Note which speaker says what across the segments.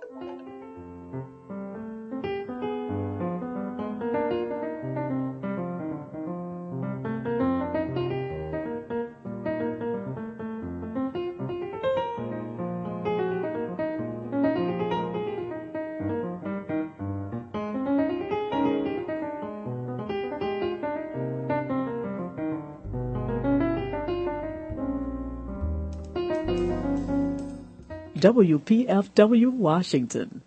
Speaker 1: WPFW Washington.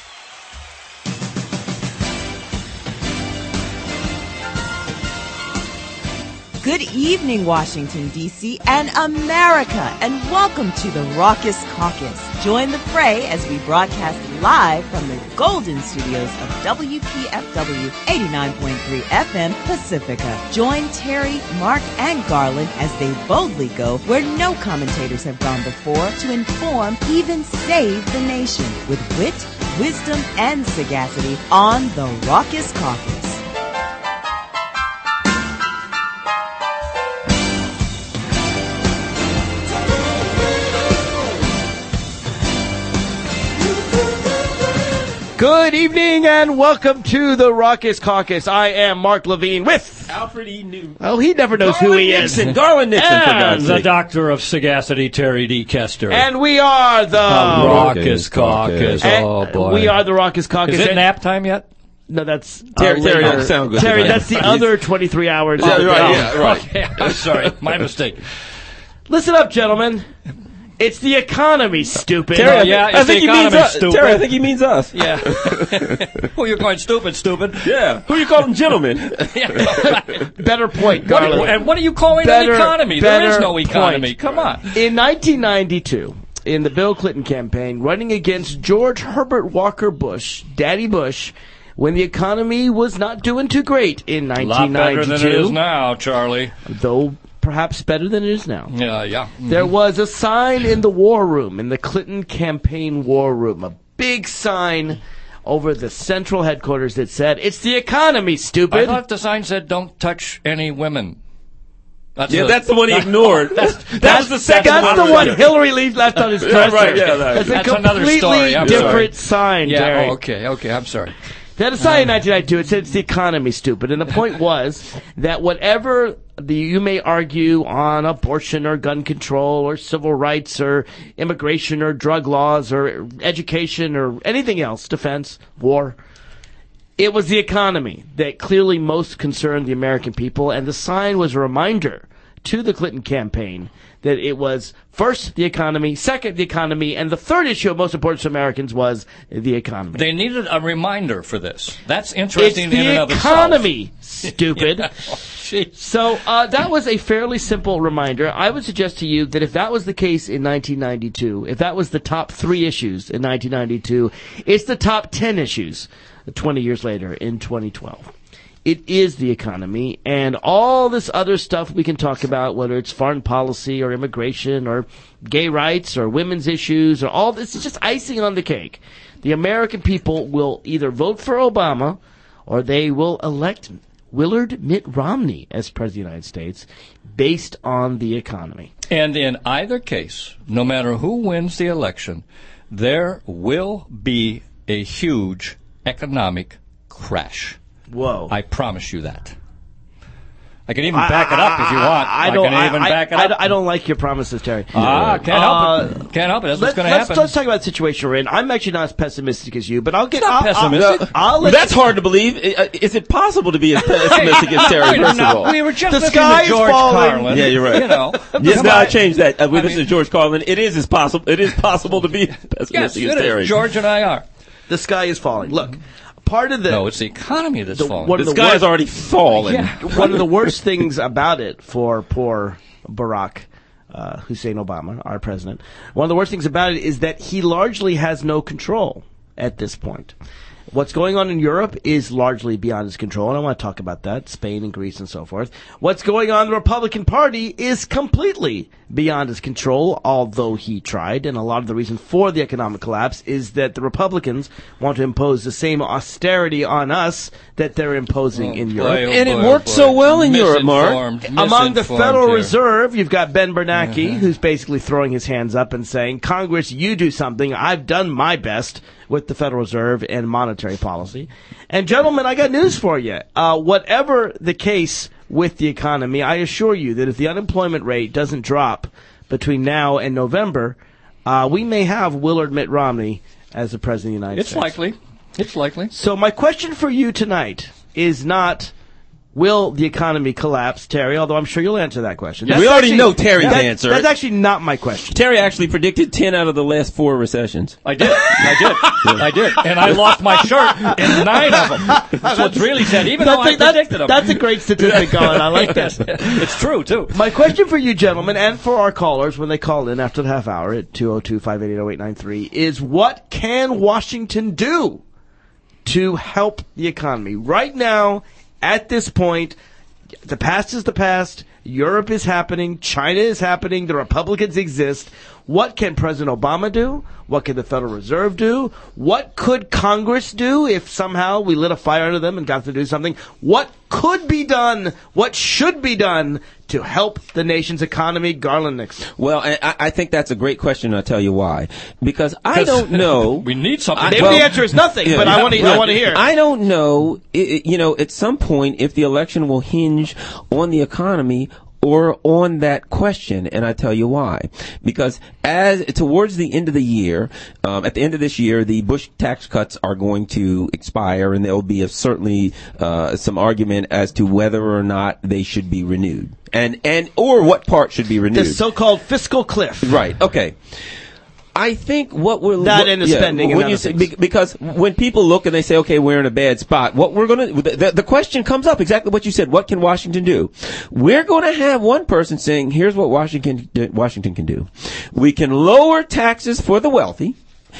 Speaker 2: Good evening, Washington, D.C. and America, and welcome to the Raucous Caucus. Join the fray as we broadcast live from the Golden Studios of WPFW 89.3 FM Pacifica. Join Terry, Mark, and Garland as they boldly go where no commentators have gone before to inform, even save the nation with wit, wisdom, and sagacity on the Raucous Caucus.
Speaker 3: Good evening and welcome to the Raucous Caucus. I am Mark Levine with
Speaker 4: Alfred E. Newton.
Speaker 3: Oh, he never knows who he is.
Speaker 4: Garland Nixon, for God's
Speaker 5: the
Speaker 4: sake.
Speaker 5: Doctor of Sagacity, Terry D. Kester.
Speaker 3: And we are the
Speaker 5: Raucous Caucus. Oh, boy.
Speaker 3: We are the Raucous Caucus.
Speaker 5: Is it nap time yet?
Speaker 3: No, that's
Speaker 4: Terry
Speaker 3: later.
Speaker 4: doesn't sound good.
Speaker 3: Terry, that's the other 23 hours.
Speaker 4: Yeah,
Speaker 3: of the
Speaker 4: right,
Speaker 3: day.
Speaker 4: yeah, right.
Speaker 5: Okay, I'm sorry. My mistake.
Speaker 3: Listen up, gentlemen. It's the economy, stupid.
Speaker 4: Terry,
Speaker 5: yeah,
Speaker 4: I think he means us. Terry, I think he means us.
Speaker 5: Yeah. Who you're calling stupid?
Speaker 4: Yeah. Who you calling gentlemen?
Speaker 3: Better point, Garland.
Speaker 5: And what are you calling an economy? There is no economy.
Speaker 3: Point.
Speaker 5: Come on.
Speaker 3: In 1992, in the Bill Clinton campaign, running against George Herbert Walker Bush, Daddy Bush, when the economy was not doing too great in 1992.
Speaker 5: A lot better than it is now, Charlie.
Speaker 3: Though perhaps better than it is now.
Speaker 5: Yeah. Mm-hmm.
Speaker 3: There was a sign in the war room, in the Clinton campaign war room, a big sign over the central headquarters that said, "It's the economy,
Speaker 5: I
Speaker 3: stupid."
Speaker 5: thought the sign said, "Don't touch any women."
Speaker 4: That's the one he ignored. That was the second one.
Speaker 3: That's the one Hillary left on his dresser.
Speaker 4: Right, yeah, right.
Speaker 3: That's a
Speaker 5: another
Speaker 3: completely
Speaker 5: story. I'm
Speaker 3: different
Speaker 5: sorry.
Speaker 3: sign,
Speaker 5: Yeah,
Speaker 3: Terry.
Speaker 5: okay, I'm sorry.
Speaker 3: They had a sign in 1992. It said, "It's the economy, stupid." And the point was that whatever you may argue on abortion or gun control or civil rights or immigration or drug laws or education or anything else, defense, war, it was the economy that clearly most concerned the American people. And the sign was a reminder to the Clinton campaign that it was first the economy, second the economy, and the third issue of most importance to Americans was the economy.
Speaker 5: They needed a reminder for this. That's interesting in and of
Speaker 3: It's
Speaker 5: itself.
Speaker 3: the economy, stupid.
Speaker 5: Jeez.
Speaker 3: So that was a fairly simple reminder. I would suggest to you that if that was the case in 1992, if that was the top 3 issues in 1992, it's the top 10 issues 20 years later in 2012. It is the economy, and all this other stuff we can talk about, whether it's foreign policy or immigration or gay rights or women's issues or all this, is just icing on the cake. The American people will either vote for Obama or they will elect Willard Mitt Romney as President of the United States based on the economy.
Speaker 5: And in either case, no matter who wins the election, there will be a huge economic crash.
Speaker 3: Whoa.
Speaker 5: I promise you that. I can even back it up if you want. I can back it up.
Speaker 3: I don't like your promises, Terry.
Speaker 5: Can't help it. Can't help it. That's what's going to happen.
Speaker 3: Let's talk about the situation we're in. I'm actually not as pessimistic as you, but I'll get...
Speaker 5: Not pessimistic.
Speaker 4: That's hard to believe. Is it possible to be as pessimistic as Terry, first of all?
Speaker 5: We were just
Speaker 3: The
Speaker 5: listening
Speaker 3: sky
Speaker 5: to
Speaker 3: is
Speaker 5: George
Speaker 3: falling.
Speaker 5: Carlin.
Speaker 4: Yeah, you're right.
Speaker 5: You know.
Speaker 4: Yes, now I changed that. This is George Carlin. It is possible to be as
Speaker 5: Yes,
Speaker 4: pessimistic
Speaker 5: it
Speaker 4: as Terry.
Speaker 5: is. George and I are.
Speaker 3: The sky is falling. Look, part of the...
Speaker 5: No, it's the economy that's falling.
Speaker 4: The sky has already fallen.
Speaker 3: One of the worst things about it for poor Barack Hussein Obama, our president, one of the worst things about it is that he largely has no control at this point. What's going on in Europe is largely beyond his control, and I want to talk about that, Spain and Greece and so forth. What's going on in the Republican Party is completely beyond his control, although he tried, and a lot of the reason for the economic collapse is that the Republicans want to impose the same austerity on us that they're imposing in Europe.
Speaker 4: And it worked so well in Europe, Mark.
Speaker 3: Among the Federal Reserve, you've got Ben Bernanke, who's basically throwing his hands up and saying, Congress, you do something. I've done my best. with the Federal Reserve and monetary policy. And gentlemen, I got news for you. Whatever the case with the economy, I assure you that if the unemployment rate doesn't drop between now and November, we may have Willard Mitt Romney as the President of the United States.
Speaker 5: It's likely.
Speaker 3: So my question for you tonight is not, will the economy collapse, Terry, although I'm sure you'll answer that question.
Speaker 4: We already know Terry's answer.
Speaker 3: That's actually not my question.
Speaker 4: Terry actually predicted 10 out of the last 4 recessions.
Speaker 5: I did. And I lost my shirt in 9 of them. So it's really sad, even though I predicted them.
Speaker 3: That's a great statistic, Colin. I like that.
Speaker 5: It's true, too.
Speaker 3: My question for you, gentlemen, and for our callers when they call in after the half hour at 202-588-0893 is, what can Washington do to help the economy? Right now, at this point, the past is the past. Europe is happening. China is happening. The Republicans exist. What can President Obama do? What can the Federal Reserve do? What could Congress do if somehow we lit a fire under them and got to do something? What could be done? What should be done to help the nation's economy? Garland Nixon.
Speaker 4: Well, I think that's a great question, and I'll tell you why. Because I don't know.
Speaker 5: We need something.
Speaker 3: Maybe the answer is nothing, but I want to hear.
Speaker 4: I don't know, at some point, if the election will hinge on the economy or on that question, and I tell you why. Because as towards the end of the year, at the end of this year, the Bush tax cuts are going to expire, and there will be certainly some argument as to whether or not they should be renewed, and or what part should be renewed.
Speaker 3: The so-called fiscal cliff.
Speaker 4: Right. Okay. I think what we're
Speaker 3: and the spending
Speaker 4: when you say, because when people look and they say, okay, we're in a bad spot, what we're going to the question comes up exactly what you said. What can Washington do? We're going to have one person saying, here's what Washington can do. We can lower taxes for the wealthy,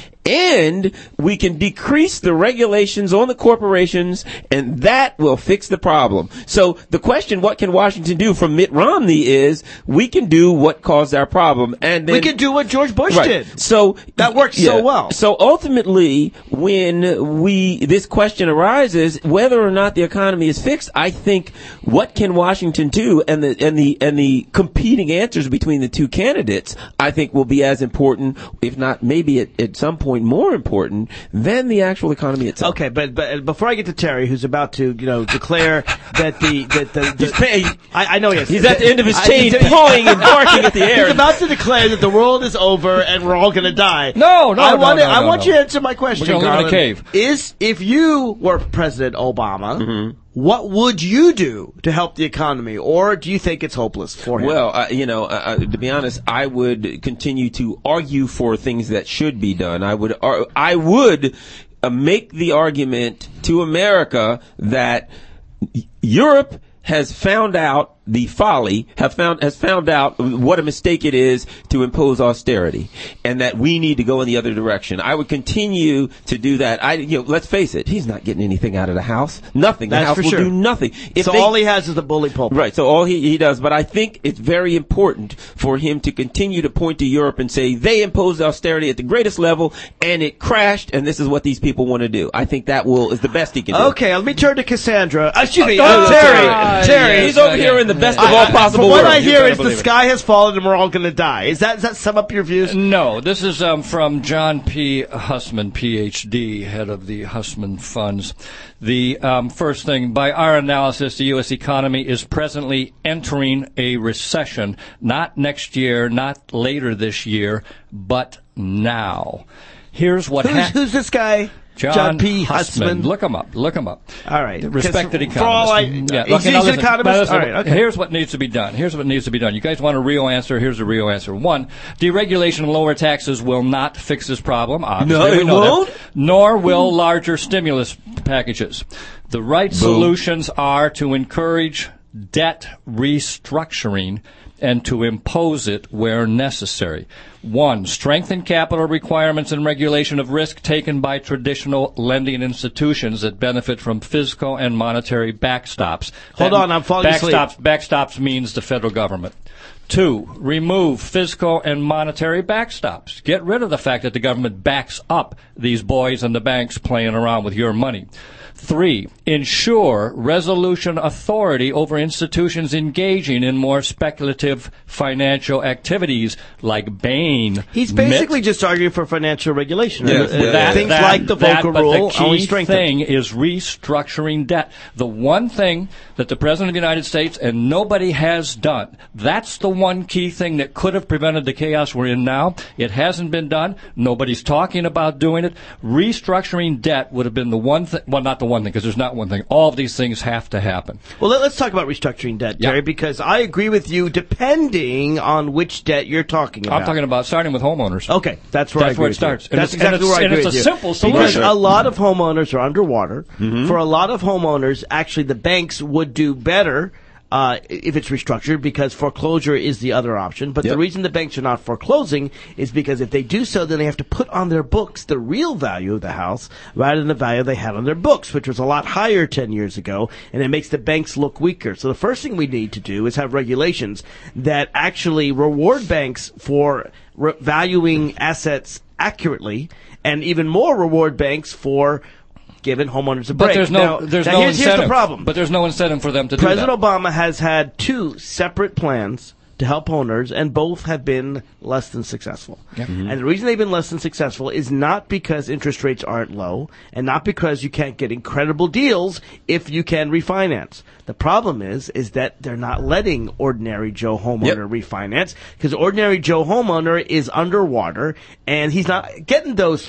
Speaker 4: and we can decrease the regulations on the corporations, and that will fix the problem. So the question, what can Washington do, from Mitt Romney is, we can do what caused our problem, and then
Speaker 3: we can do what George Bush did.
Speaker 4: So
Speaker 3: that works so well.
Speaker 4: So ultimately, when this question arises, whether or not the economy is fixed, I think what can Washington do, and the competing answers between the two candidates, I think will be as important, if not maybe at some point more important than the actual economy itself.
Speaker 3: Okay, but before I get to Terry, who's about to declare that the I know
Speaker 4: he's at the end of his chain, pawing and barking at the air.
Speaker 3: He's about to declare that the world is over and we're all going to die.
Speaker 5: No.
Speaker 3: I want you to answer my question.
Speaker 5: We're going to live in a cave.
Speaker 3: If you were President Obama,
Speaker 4: mm-hmm.
Speaker 3: what would you do to help the economy, or do you think it's hopeless for him?
Speaker 4: Well, to be honest, I would continue to argue for things that should be done. I would make the argument to America that Europe has found out the folly, has found out what a mistake it is to impose austerity, and that we need to go in the other direction. I would continue to do that. Let's face it, he's not getting anything out of the House. Nothing. The House will do nothing.
Speaker 3: All he has is the bully pulpit.
Speaker 4: Right. So all he does. But I think it's very important for him to continue to point to Europe and say they imposed austerity at the greatest level and it crashed, and this is what these people want to do. I think that is the best he can do.
Speaker 3: Okay, let me turn to Cassandra. Excuse me,
Speaker 4: Terry.
Speaker 3: Terry.
Speaker 4: He's over here in the best of all possible
Speaker 3: worlds.
Speaker 4: What
Speaker 3: I hear is the sky has fallen and we're all going to die. Does that sum up your views?
Speaker 5: No. This is from John P. Hussman, Ph.D., head of the Hussman Funds. The first thing, by our analysis, the U.S. economy is presently entering a recession. Not next year, not later this year, but now. Here's what
Speaker 3: Who's this guy? John P. Hussman.
Speaker 5: Look him up.
Speaker 3: All right.
Speaker 5: Respected economist.
Speaker 3: He's an economist? All right, okay.
Speaker 5: Here's what needs to be done. You guys want a real answer? Here's the real answer. 1, deregulation and lower taxes will not fix this problem. Obviously,
Speaker 4: no, it won't.
Speaker 5: Nor will larger stimulus packages. The right solutions are to encourage debt restructuring and to impose it where necessary. 1, strengthen capital requirements and regulation of risk taken by traditional lending institutions that benefit from fiscal and monetary backstops.
Speaker 3: Hold on, I'm falling asleep.
Speaker 5: Backstops means the federal government. 2, remove fiscal and monetary backstops. Get rid of the fact that the government backs up these boys and the banks playing around with your money. 3, ensure resolution authority over institutions engaging in more speculative financial activities like Bain.
Speaker 3: He's basically just arguing for financial regulation.
Speaker 4: Yeah.
Speaker 3: Things like the Volcker Rule.
Speaker 5: But the key thing is restructuring debt. The one thing that the President of the United States and nobody has done, that's the one key thing that could have prevented the chaos we're in now. It hasn't been done. Nobody's talking about doing it. Restructuring debt would have been the one thing. Well, not the one thing, because there's not one thing. All of these things have to happen.
Speaker 3: Well, let's talk about restructuring debt, Terry, because I agree with you depending on which debt you're talking about.
Speaker 5: I'm talking about starting with homeowners.
Speaker 3: Okay, that's where I agree
Speaker 5: it
Speaker 3: with
Speaker 5: starts.
Speaker 3: you. That's exactly where I agree with you.
Speaker 5: And it's a simple
Speaker 3: Because
Speaker 5: solution.
Speaker 3: a lot of homeowners are underwater. For a lot of homeowners, actually, the banks would do better if it's restructured, because foreclosure is the other option. But the reason the banks are not foreclosing is because if they do so, then they have to put on their books the real value of the house rather than the value they had on their books, which was a lot higher 10 years ago, and it makes the banks look weaker. So the first thing we need to do is have regulations that actually reward banks for valuing assets accurately, and even more reward banks for giving homeowners a break.
Speaker 5: But there's no incentive.
Speaker 3: Here's the problem.
Speaker 5: But there's no incentive for them to
Speaker 3: President
Speaker 5: do that.
Speaker 3: Obama has had 2 separate plans to help owners, and both have been less than successful. And the reason they've been less than successful is not because interest rates aren't low, and not because you can't get incredible deals if you can refinance. The problem is that they're not letting ordinary Joe homeowner refinance, because ordinary Joe homeowner is underwater, and he's not getting those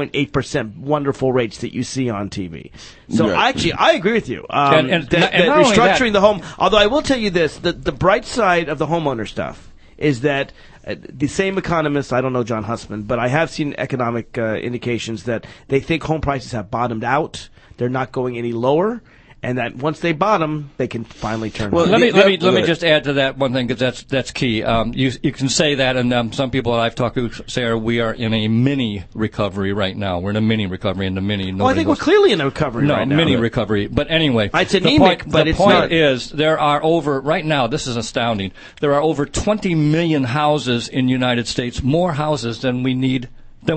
Speaker 3: 3.8% wonderful rates that you see on TV. So actually, I agree with you.
Speaker 5: And
Speaker 3: that
Speaker 5: not only
Speaker 3: restructuring
Speaker 5: that,
Speaker 3: the home, although I will tell you this, the bright side of the homeowner stuff is that the same economists, I don't know John Hussman, but I have seen economic indications that they think home prices have bottomed out. They're not going any lower. And that once they bottom, they can finally turn.
Speaker 5: Well, let me just add to that one thing, because that's key. You can say that, and some people that I've talked to say we are in a mini recovery right now. We're in a mini recovery, and the mini.
Speaker 3: Well, I think we're clearly in a recovery right now.
Speaker 5: No, mini recovery. But anyway,
Speaker 3: it's anemic, but it's not.
Speaker 5: The point is, there are right now, this is astounding, there are over 20 million houses in the United States, more houses than we need,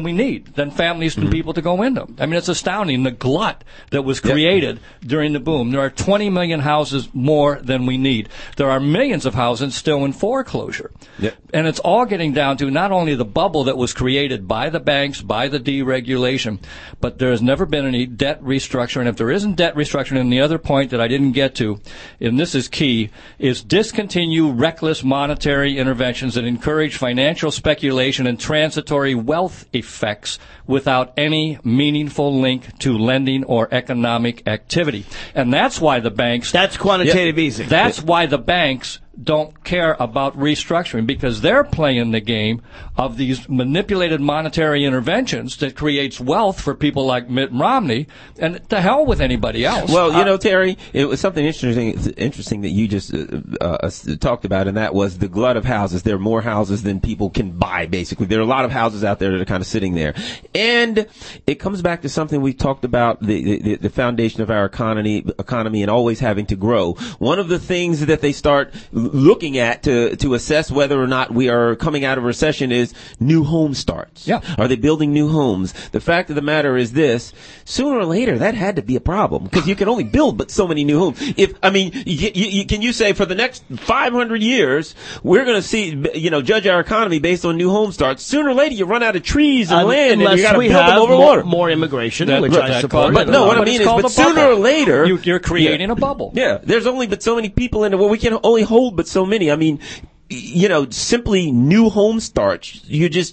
Speaker 5: than families and people to go into. I mean, it's astounding, the glut that was created during the boom. There are 20 million houses more than we need. There are millions of houses still in foreclosure. And it's all getting down to not only the bubble that was created by the banks, by the deregulation, but there has never been any debt restructuring. If there isn't debt restructuring, and the other point that I didn't get to, and this is key, is discontinue reckless monetary interventions that encourage financial speculation and transitory wealth effects without any meaningful link to lending or economic activity. And that's why the banks...
Speaker 3: That's quantitative easing.
Speaker 5: That's why the banks don't care about restructuring, because they're playing the game of these manipulated monetary interventions that creates wealth for people like Mitt Romney, and to hell with anybody else.
Speaker 4: Well, Terry, it was something interesting that you just talked about, and that was the glut of houses. There are more houses than people can buy, basically. There are a lot of houses out there that are kind of sitting there. And it comes back to something we talked about, the foundation of our economy and always having to grow. One of the things that they start looking at to assess whether or not we are coming out of recession is new home starts. Are they building new homes? The fact of the matter is this: sooner or later that had to be a problem, because you can only build but so many new homes. Can you say for the next 500 years we're going to see, judge our economy based on new home starts? Sooner or later you run out of trees and land, and you got to build them over water.
Speaker 3: More immigration, which I support.
Speaker 4: But no, what I mean is, but sooner or later
Speaker 5: you're creating a bubble.
Speaker 4: Yeah, there's only but so many people in it. Well, we can only hold but so many. I mean, simply new home starts. You just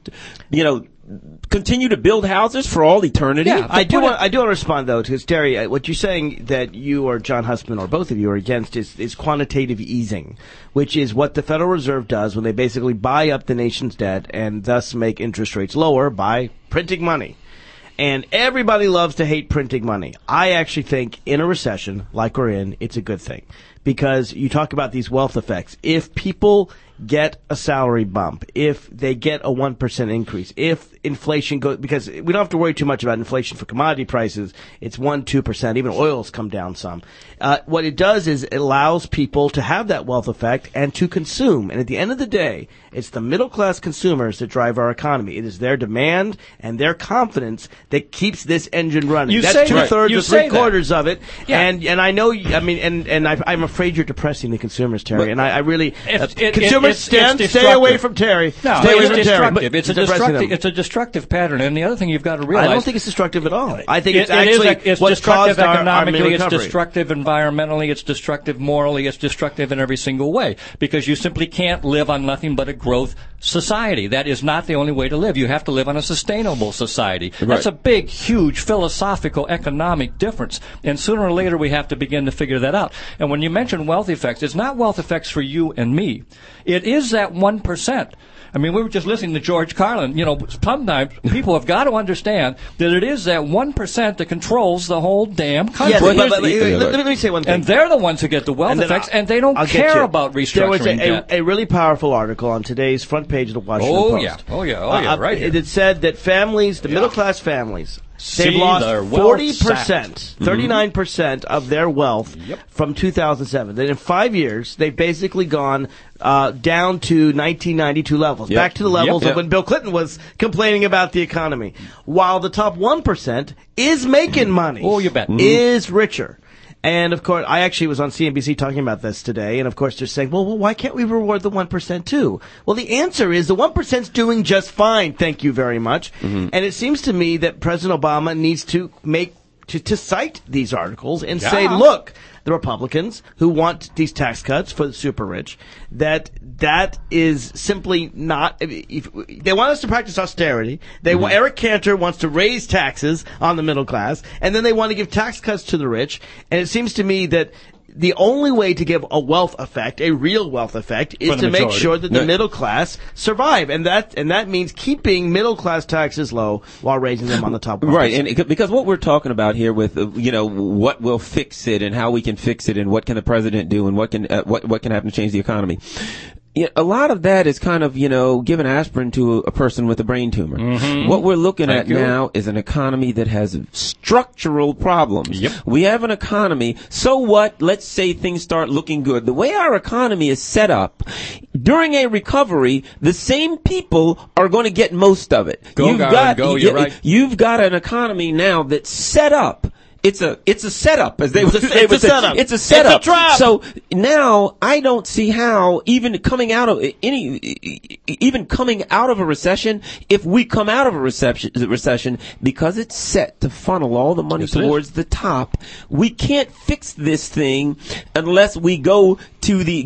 Speaker 4: continue to build houses for all eternity.
Speaker 3: Yeah, I do want to respond though, because Terry, what you're saying that you or John Hussman or both of you are against is quantitative easing, which is what the Federal Reserve does when they basically buy up the nation's debt and thus make interest rates lower by printing money. And everybody loves to hate printing money. I actually think in a recession like we're in, it's a good thing. because you talk about these wealth effects. If people get a salary bump, if they get a 1% increase, if inflation goes, because we don't have to worry too much about inflation for commodity prices, it's 1-2%, even oil's come down some. What it does is it allows people to have that wealth effect and to consume. And at the end of the day, it's the middle class consumers that drive our economy. It is their demand and their confidence that keeps this engine running. That's 2/3 or 3/4 of it.
Speaker 5: Yeah.
Speaker 3: And I know, I mean, and I'm afraid you're depressing the consumers, Terry. And I really, consumers, stay away from Terry.
Speaker 5: No,
Speaker 3: stay away from
Speaker 5: destructive.
Speaker 3: Terry.
Speaker 5: It's a destructive pattern. And the other thing you've got to realize,
Speaker 3: I don't think it's destructive at all. I think it's actually
Speaker 5: it's
Speaker 3: what
Speaker 5: destructive
Speaker 3: caused our
Speaker 5: economically. It's
Speaker 3: recovery.
Speaker 5: destructive environmentally. It's destructive morally. It's destructive in every single way because you simply can't live on nothing but a growth society. That is not the only way to live. You have to live on a sustainable society.
Speaker 4: Right.
Speaker 5: That's a big, huge philosophical, economic difference. And sooner or later, we have to begin to figure that out. And when you mention wealth effects, it's not wealth effects for you and me. It is that 1%. I mean, we were just listening to George Carlin. You know, sometimes people have got to understand that it is that 1% that controls the whole damn country.
Speaker 3: Yeah, but let me say one thing.
Speaker 5: And they're the ones who get the wealth effects, and they don't care about restructuring
Speaker 3: There was
Speaker 5: debt.
Speaker 3: a really powerful article on today's front page of the Washington Post.
Speaker 5: Oh, yeah, right here.
Speaker 3: It said that families, the middle-class families, they've
Speaker 5: See
Speaker 3: lost
Speaker 5: their wealth
Speaker 3: 40%, 39% of their wealth from 2007. Then in 5 years, they've basically gone down to 1992 levels, back to the levels of when Bill Clinton was complaining about the economy. While the top 1% is making money.
Speaker 5: Oh, you bet.
Speaker 3: Is richer. And, of course, I actually was on CNBC talking about this today, and, of course, they're saying, well, why can't we reward the 1% too? Well, the answer is the 1%'s doing just fine, thank you very much. And it seems to me that President Obama needs to to cite these articles and say, look, the Republicans who want these tax cuts for the super rich, that is simply not. If they want us to practice austerity. Eric Cantor wants to raise taxes on the middle class, and then they want to give tax cuts to the rich. And it seems to me that the only way to give a wealth effect, a real wealth effect, is to make sure that the middle class survive, and that means keeping middle class taxes low while raising them on the top.
Speaker 4: Right, and because what we're talking about here with what will fix it and how we can fix it and what can the president do and what can happen to change the economy. A lot of that is kind of, giving aspirin to a person with a brain tumor. What we're looking at now is an economy that has structural problems. We have an economy. So what? Let's say things start looking good. The way our economy is set up, during a recovery, the same people are going to get most of it.
Speaker 5: You're right.
Speaker 4: You've got an economy now that's set up. It's a setup, as they would say.
Speaker 3: It's a setup.
Speaker 4: It's a setup.
Speaker 3: It's a trap.
Speaker 4: So now I don't see how even coming out of a recession, if we come out of a recession, because it's set to funnel all the money towards the top, we can't fix this thing unless we go to the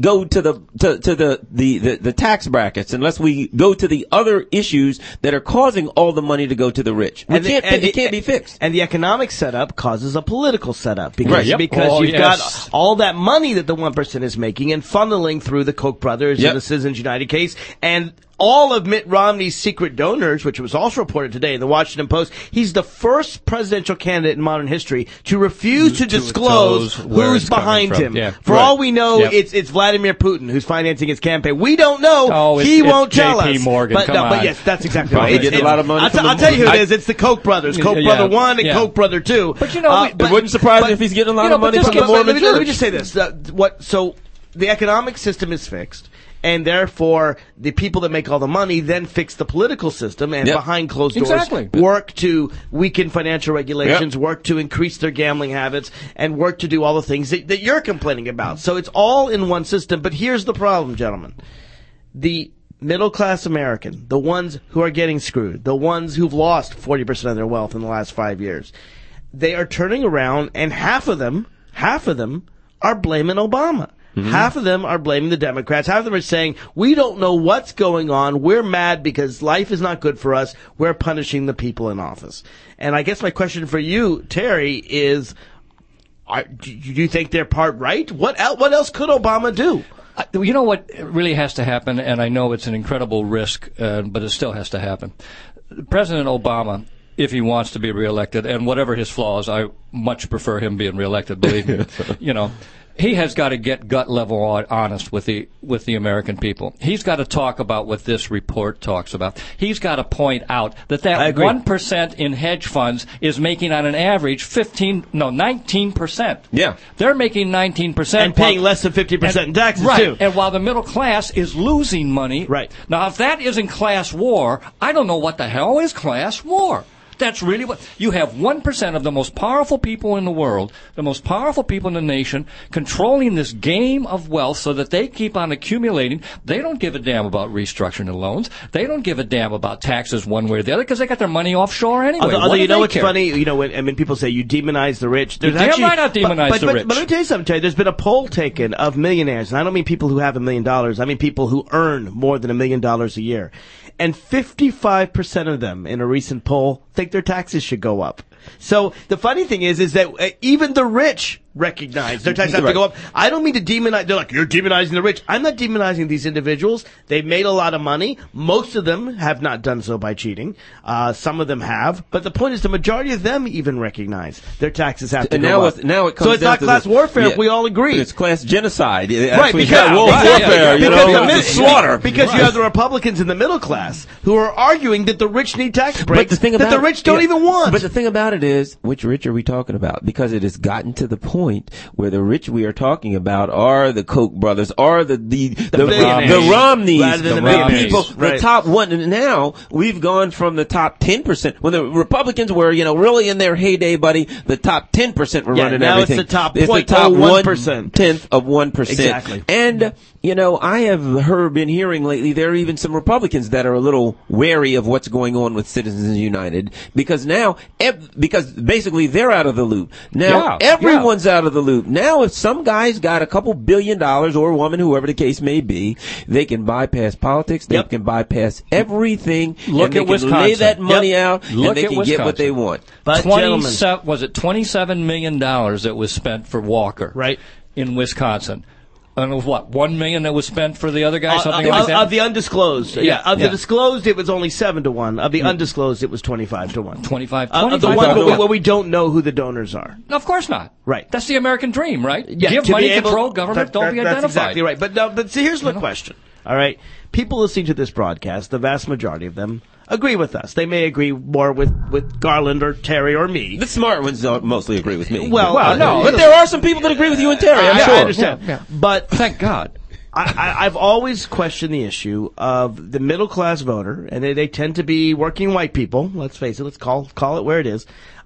Speaker 4: tax brackets, unless we go to the other issues that are causing all the money to go to the rich. It can't be fixed.
Speaker 3: And the economic setup causes a political setup because you've
Speaker 5: yes.
Speaker 3: got all that money that the 1% is making and funneling through the Koch brothers and the Citizens United case, and all of Mitt Romney's secret donors, which was also reported today in the Washington Post. He's the first presidential candidate in modern history to refuse to disclose who's behind him. For all we know, it's Vladimir Putin who's financing his campaign. We don't know. He won't tell us.
Speaker 5: JP Morgan,
Speaker 3: but yes, that's exactly right.
Speaker 4: Getting a lot of money.
Speaker 3: I'll tell you who it is. It's the Koch brothers. Koch brother 1 and Koch brother 2.
Speaker 5: But
Speaker 4: it wouldn't surprise me if he's getting a lot of money from the Mormon Church.
Speaker 3: Let me just say this. So the economic system is fixed. And therefore, the people that make all the money then fix the political system and behind closed doors work to weaken financial regulations, work to increase their gambling habits, and work to do all the things that you're complaining about. So it's all in one system. But here's the problem, gentlemen. The middle-class American, the ones who are getting screwed, the ones who've lost 40% of their wealth in the last 5 years, they are turning around, and half of them are blaming Obama. Half of them are blaming the Democrats. Half of them are saying, we don't know what's going on. We're mad because life is not good for us. We're punishing the people in office. And I guess my question for you, Terry, is, do you think they're part right? What else could Obama do?
Speaker 5: You know what really has to happen, and I know it's an incredible risk, but it still has to happen. President Obama, if he wants to be reelected, and whatever his flaws, I much prefer him being reelected, believe me, He has got to get gut level honest with the American people. He's got to talk about what this report talks about. He's got to point out that 1% in hedge funds is making on an average 19%.
Speaker 4: Yeah.
Speaker 5: They're making 19%.
Speaker 3: And paying less than 50% in taxes, too.
Speaker 5: And while the middle class is losing money.
Speaker 3: Right.
Speaker 5: Now, if that isn't class war, I don't know what the hell is class war. That's really what you have. 1% of the most powerful people in the world, the most powerful people in the nation, controlling this game of wealth so that they keep on accumulating. They don't give a damn about restructuring the loans. They don't give a damn about taxes one way or the other because they got their money offshore anyway.
Speaker 3: Although you know what's funny? You know, when people say you demonize the rich, there's actually
Speaker 5: might not demonize the rich.
Speaker 3: But let me tell you something, Terry. There's been a poll taken of millionaires, and I don't mean people who have $1 million. I mean people who earn more than $1 million a year. And 55% of them in a recent poll think their taxes should go up. So the funny thing is that even the rich recognize their taxes have to go up. I don't mean to demonize. They're like, you're demonizing the rich. I'm not demonizing these individuals. They've made a lot of money. Most of them have not done so by cheating. Some of them have. But the point is the majority of them even recognize their taxes have to go up.
Speaker 4: Now it comes
Speaker 3: so it's not class warfare if we all agree.
Speaker 4: It's class genocide.
Speaker 3: Right,
Speaker 4: because warfare, slaughter.
Speaker 3: Because you have the Republicans in the middle class who are arguing that the rich need tax breaks that the rich don't even want.
Speaker 4: But the thing about it is, which rich are we talking about? Because it has gotten to the point where the rich we are talking about are the Koch brothers, are the Romneys, the people, the top one. And now we've gone from the top 10%. When the Republicans were, really in their heyday, buddy, the top 10% were running
Speaker 3: now
Speaker 4: everything.
Speaker 3: It's the top
Speaker 4: 1% of 1%.
Speaker 3: Exactly.
Speaker 4: And I have been hearing lately there are even some Republicans that are a little wary of what's going on with Citizens United because now, because basically they're out of the loop. Now everyone's out of the loop. Now if some guy's got a couple $1 billion or woman, whoever the case may be, they can bypass politics, they can bypass everything,
Speaker 5: Look
Speaker 4: and
Speaker 5: at
Speaker 4: they
Speaker 5: Wisconsin.
Speaker 4: can lay that money out
Speaker 5: Look
Speaker 4: and they
Speaker 5: at
Speaker 4: can
Speaker 5: Wisconsin.
Speaker 4: get what they want.
Speaker 3: But
Speaker 5: was it $27 million that was spent for Walker in Wisconsin? And it was $1 million that was spent for the other guy? Something like that?
Speaker 3: Of the undisclosed. Of the disclosed, it was only 7-1. Of the undisclosed, it was 25-1.
Speaker 5: 25.
Speaker 3: Of the one where we don't know who the donors are.
Speaker 5: No, of course not.
Speaker 3: Right.
Speaker 5: That's the American dream, right?
Speaker 3: Yeah,
Speaker 5: give money, control government, don't be identified.
Speaker 3: That's exactly right. But see, here's the question. All right. People listening to this broadcast, the vast majority of them, agree with us. They may agree more with Garland or Terry or me.
Speaker 4: The smart ones don't mostly agree with me.
Speaker 3: Well,
Speaker 4: no. But there are some people that agree with you and Terry, I'm sure.
Speaker 3: I understand. Yeah. But
Speaker 5: thank God.
Speaker 3: I've always questioned the issue of the middle class voter, and they tend to be working white people, let's face it, let's call it where it is,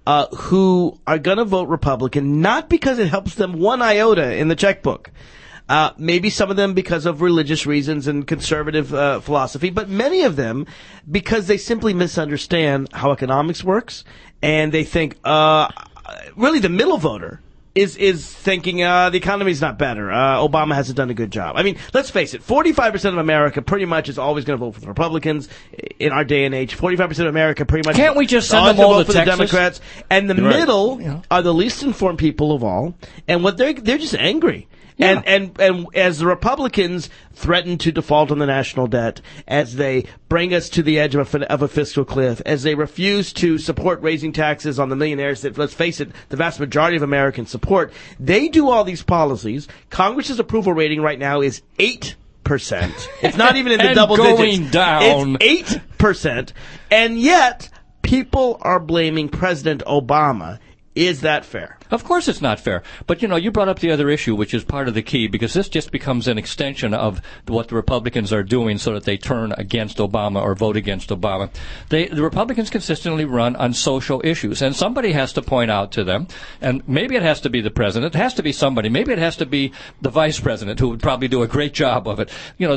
Speaker 3: who are going to vote Republican, not because it helps them one iota in the checkbook. Maybe some of them because of religious reasons and conservative philosophy, but many of them because they simply misunderstand how economics works, and they think really the middle voter is thinking the economy's not better. Obama hasn't done a good job. I mean, let's face it, 45% of America pretty much is always going to vote for the Republicans in our day and age. 45% of America pretty much
Speaker 5: can't we just send them all
Speaker 3: vote
Speaker 5: to
Speaker 3: for
Speaker 5: Texas?
Speaker 3: The Democrats. And the middle are the least informed people of all, and what they're just angry. Yeah. And as the Republicans threaten to default on the national debt, as they bring us to the edge of a fiscal cliff, as they refuse to support raising taxes on the millionaires that, let's face it, the vast majority of Americans support, they do all these policies. Congress's approval rating right now is 8%. It's not even in the double digits.
Speaker 5: Going down.
Speaker 3: It's 8%. And yet, people are blaming President Obama. Is that fair?
Speaker 5: Of course it's not fair. But, you brought up the other issue, which is part of the key, because this just becomes an extension of what the Republicans are doing so that they turn against Obama or vote against Obama. The Republicans consistently run on social issues, and somebody has to point out to them, and maybe it has to be the president, it has to be somebody, maybe it has to be the vice president, who would probably do a great job of it.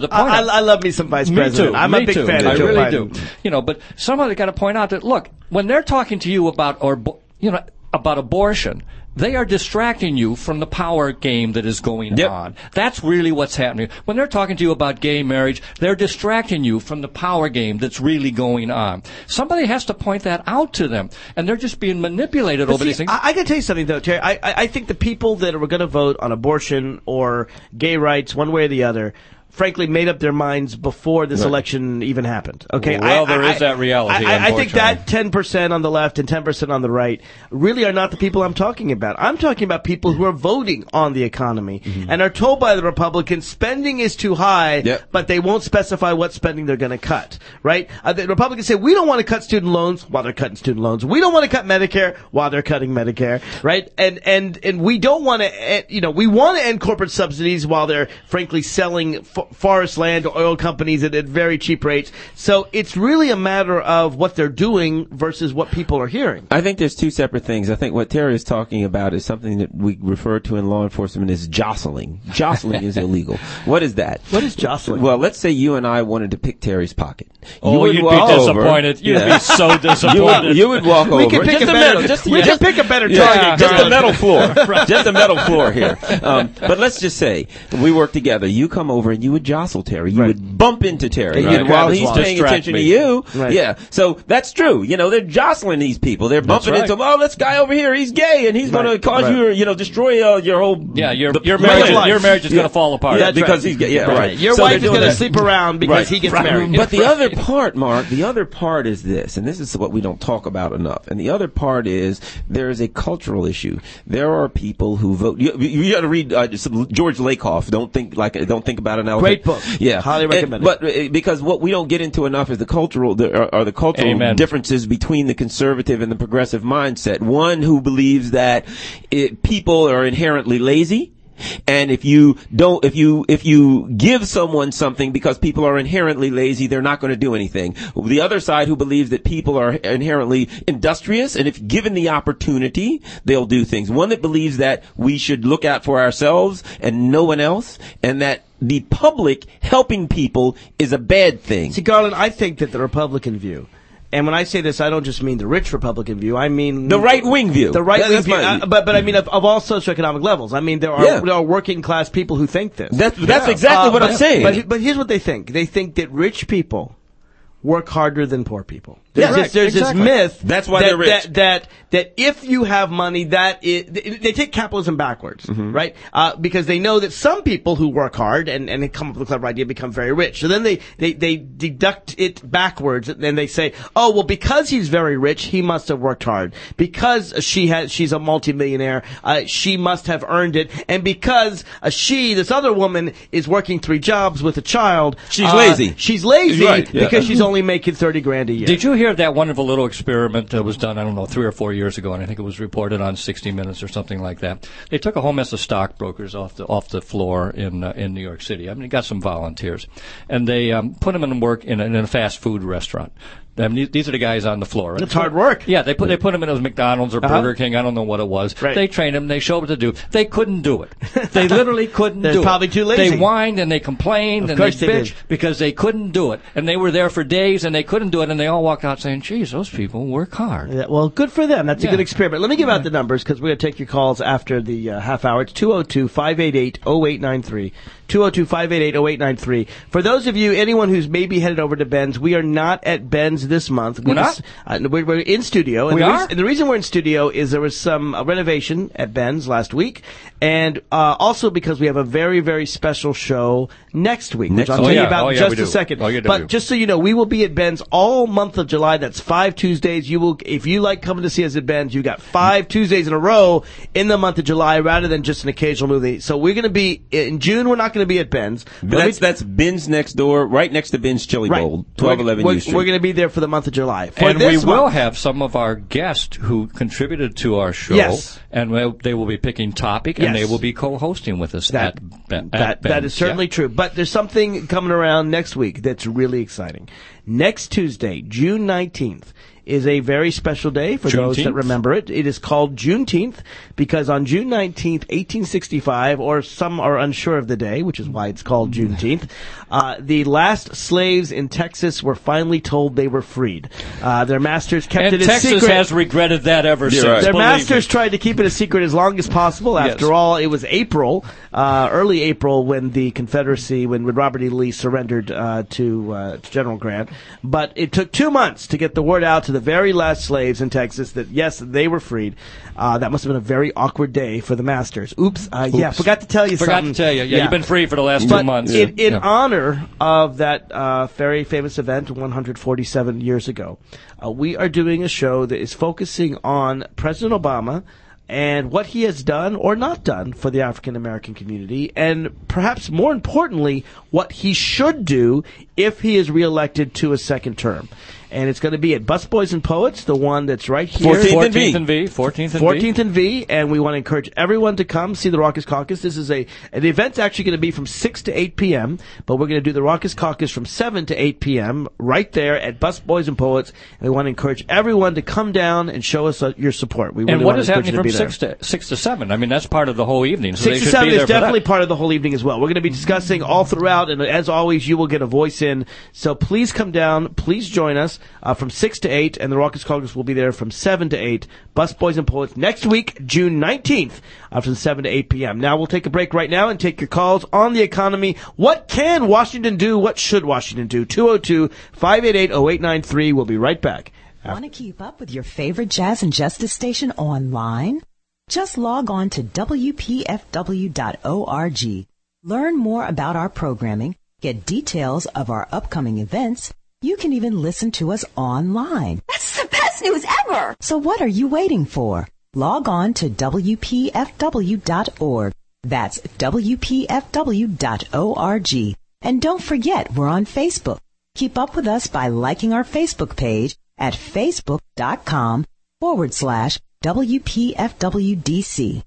Speaker 3: I love me some vice president. I'm a big fan of Joe Biden.
Speaker 5: I really do. But somebody got to point out that, look, when they're talking to you about abortion, they are distracting you from the power game that is going on. That's really what's happening. When they're talking to you about gay marriage, they're distracting you from the power game that's really going on. Somebody has to point that out to them, and they're just being manipulated over these things.
Speaker 3: I got to tell you something, though, Terry. I think the people that are going to vote on abortion or gay rights, one way or the other, frankly, made up their minds before this election even happened. Okay,
Speaker 5: Well, there is that reality.
Speaker 3: I think that 10% on the left and 10% on the right really are not the people I'm talking about. I'm talking about people who are voting on the economy and are told by the Republicans spending is too high, but they won't specify what spending they're going to cut. Right? The Republicans say we don't want to cut student loans while they're cutting student loans. We don't want to cut Medicare while they're cutting Medicare. Right? And we don't want to, we want to end corporate subsidies while they're frankly selling forest land to oil companies at very cheap rates. So it's really a matter of what they're doing versus what people are hearing.
Speaker 4: I think there's two separate things. I think what Terry is talking about is something that we refer to in law enforcement as jostling. Jostling is illegal. What is that?
Speaker 3: What is jostling?
Speaker 4: Well, let's say you and I wanted to pick Terry's pocket.
Speaker 5: You'd be disappointed. You'd be so disappointed.
Speaker 4: You would walk over.
Speaker 3: We can pick a better target.
Speaker 4: Just a metal floor. Just a metal floor here. But let's just say we work together. You come over and you would jostle Terry. You would bump into Terry while he's paying attention to you.
Speaker 3: Right.
Speaker 4: Yeah. So that's true. They're jostling these people. They're bumping into them. Oh, this guy over here, he's gay and he's going to cause you, destroy your whole.
Speaker 5: Yeah, your marriage is going to fall apart.
Speaker 4: Yeah, because he's gay. Yeah, right.
Speaker 3: Your wife is going to sleep around because he gets married.
Speaker 4: But the other part, Mark, the other part is this, and this is what we don't talk about enough. And the other part is there is a cultural issue. There are people who vote. You got to read George Lakoff. Don't think about an elephant.
Speaker 3: Great book.
Speaker 4: Yeah,
Speaker 3: highly recommend
Speaker 4: it. But because what we don't get into enough is the cultural differences between the conservative and the progressive mindset. One who believes that people are inherently lazy. And if you give someone something because people are inherently lazy, they're not going to do anything. The other side who believes that people are inherently industrious, and if given the opportunity, they'll do things. One that believes that we should look out for ourselves and no one else, and that the public helping people is a bad thing.
Speaker 3: See, Garland, I think that the Republican view, and when I say this, I don't just mean the rich Republican view. I mean
Speaker 4: the right-wing view.
Speaker 3: The right-wing view. But I mean of all socioeconomic levels. I mean there are working-class people who think this.
Speaker 4: That's exactly what I'm saying.
Speaker 3: But here's what they think. They think that rich people work harder than poor people.
Speaker 4: There's
Speaker 3: this myth.
Speaker 4: That's why they're rich.
Speaker 3: That if you have money, they take capitalism backwards, right? Because they know that some people who work hard and come up with a clever idea become very rich. So then they deduct it backwards, and they say, oh, well, because he's very rich, he must have worked hard. Because she's a multimillionaire, she must have earned it. And because this other woman, is working 3 jobs with a child,
Speaker 4: she's lazy.
Speaker 3: She's lazy
Speaker 4: right,
Speaker 3: because she's only making $30,000 a year.
Speaker 5: Did you hear that wonderful little experiment that was done, I don't know, 3 or 4 years ago, and I think it was reported on 60 Minutes or something like that. They took a whole mess of stockbrokers off the floor in New York City. I mean, they got some volunteers, and they put them in work in a fast food restaurant. I mean, these are the guys on the floor. Right?
Speaker 3: It's hard work.
Speaker 5: Yeah, they put them in a McDonald's or Burger King. I don't know what it was.
Speaker 3: Right.
Speaker 5: They trained them. They showed what to do. They couldn't do it. They literally couldn't do it.
Speaker 3: They're probably too lazy.
Speaker 5: They whined and they complained and they bitched because they couldn't do it. And they were there for days and they couldn't do it. And they all walked out saying, geez, those people work hard.
Speaker 3: Yeah, well, good for them. That's a good experiment. Let me give out the numbers because we're going to take your calls after the half hour. It's 202-588-0893. 202-588-0893. For those of you, anyone who's maybe headed over to Ben's, we are not at Ben's this month.
Speaker 5: We're not?
Speaker 3: We're in studio.
Speaker 5: And
Speaker 3: the reason we're in studio is there was some renovation at Ben's last week, and also because we have a very, very special show next week, which I'll tell you about in just a second. But just so you know, we will be at Ben's all month of July. That's 5 Tuesdays. If you like coming to see us at Ben's, you got 5 Tuesdays in a row in the month of July rather than just an occasional movie. So we're going to be, in June, we're not going to be at Ben's.
Speaker 4: That's Ben's next door, right next to Ben's Chili Bowl, 1211 U Street.
Speaker 3: We're going to be there for the month of July.
Speaker 5: And we will have some of our guests who contributed to our show.
Speaker 3: Yes.
Speaker 5: And they will be picking topic, and they will be co-hosting with us at Ben's.
Speaker 3: That is certainly true. But there's something coming around next week that's really exciting. Next Tuesday, June 19th, is a very special day for those that remember it. It is called Juneteenth because on June 19th, 1865, or some are unsure of the day, which is why it's called Juneteenth, the last slaves in Texas were finally told they were freed. Their masters kept it a secret.
Speaker 5: And Texas has regretted that ever since.
Speaker 3: Their masters tried to keep it a secret as long as possible. After all, it was April, early April, when the Confederacy, when Robert E. Lee surrendered to General Grant. But it took 2 months to get the word out to the the very last slaves in Texas that, yes, they were freed. That must have been a very awkward day for the masters. Oops. Yeah, forgot to tell you something.
Speaker 5: Forgot to tell you. Yeah, you've been free for the last 2 months.
Speaker 3: In honor of that very famous event 147 years ago, we are doing a show that is focusing on President Obama and what he has done or not done for the African American community, and perhaps more importantly, what he should do if he is reelected to a second term. And it's going to be at Busboys and Poets, the one that's right here.
Speaker 5: 14th and V.
Speaker 3: 14th and V, and we want to encourage everyone to come see the Raucous Caucus. This is the event's actually going to be from 6 to 8 p.m., but we're going to do the Raucous Caucus from 7 to 8 p.m. right there at Busboys and Poets, and we want to encourage everyone to come down and show us your support. We really
Speaker 5: and what
Speaker 3: want
Speaker 5: is
Speaker 3: to
Speaker 5: happening from
Speaker 3: there.
Speaker 5: 6 to 7? I mean, that's part of the whole evening. So
Speaker 3: 6 to 7 is definitely part of the whole evening as well. We're going to be discussing all throughout, and as always, you will get a voice in. So please come down. Please join us from 6 to 8, and the Raucous Caucus will be there from 7 to 8. Busboys and Poets next week, June 19th, from 7 to 8 p.m. Now we'll take a break right now and take your calls on the economy. What can Washington do? What should Washington do? 202-588-0893. We'll be right back.
Speaker 2: Want to keep up with your favorite Jazz and Justice station online? Just log on to WPFW.org. Learn more about our programming, get details of our upcoming events. You can even listen to us online.
Speaker 1: That's the best news ever!
Speaker 2: So what are you waiting for? Log on to WPFW.org. That's WPFW.org. And don't forget, we're on Facebook. Keep up with us by liking our Facebook page at facebook.com/WPFWDC.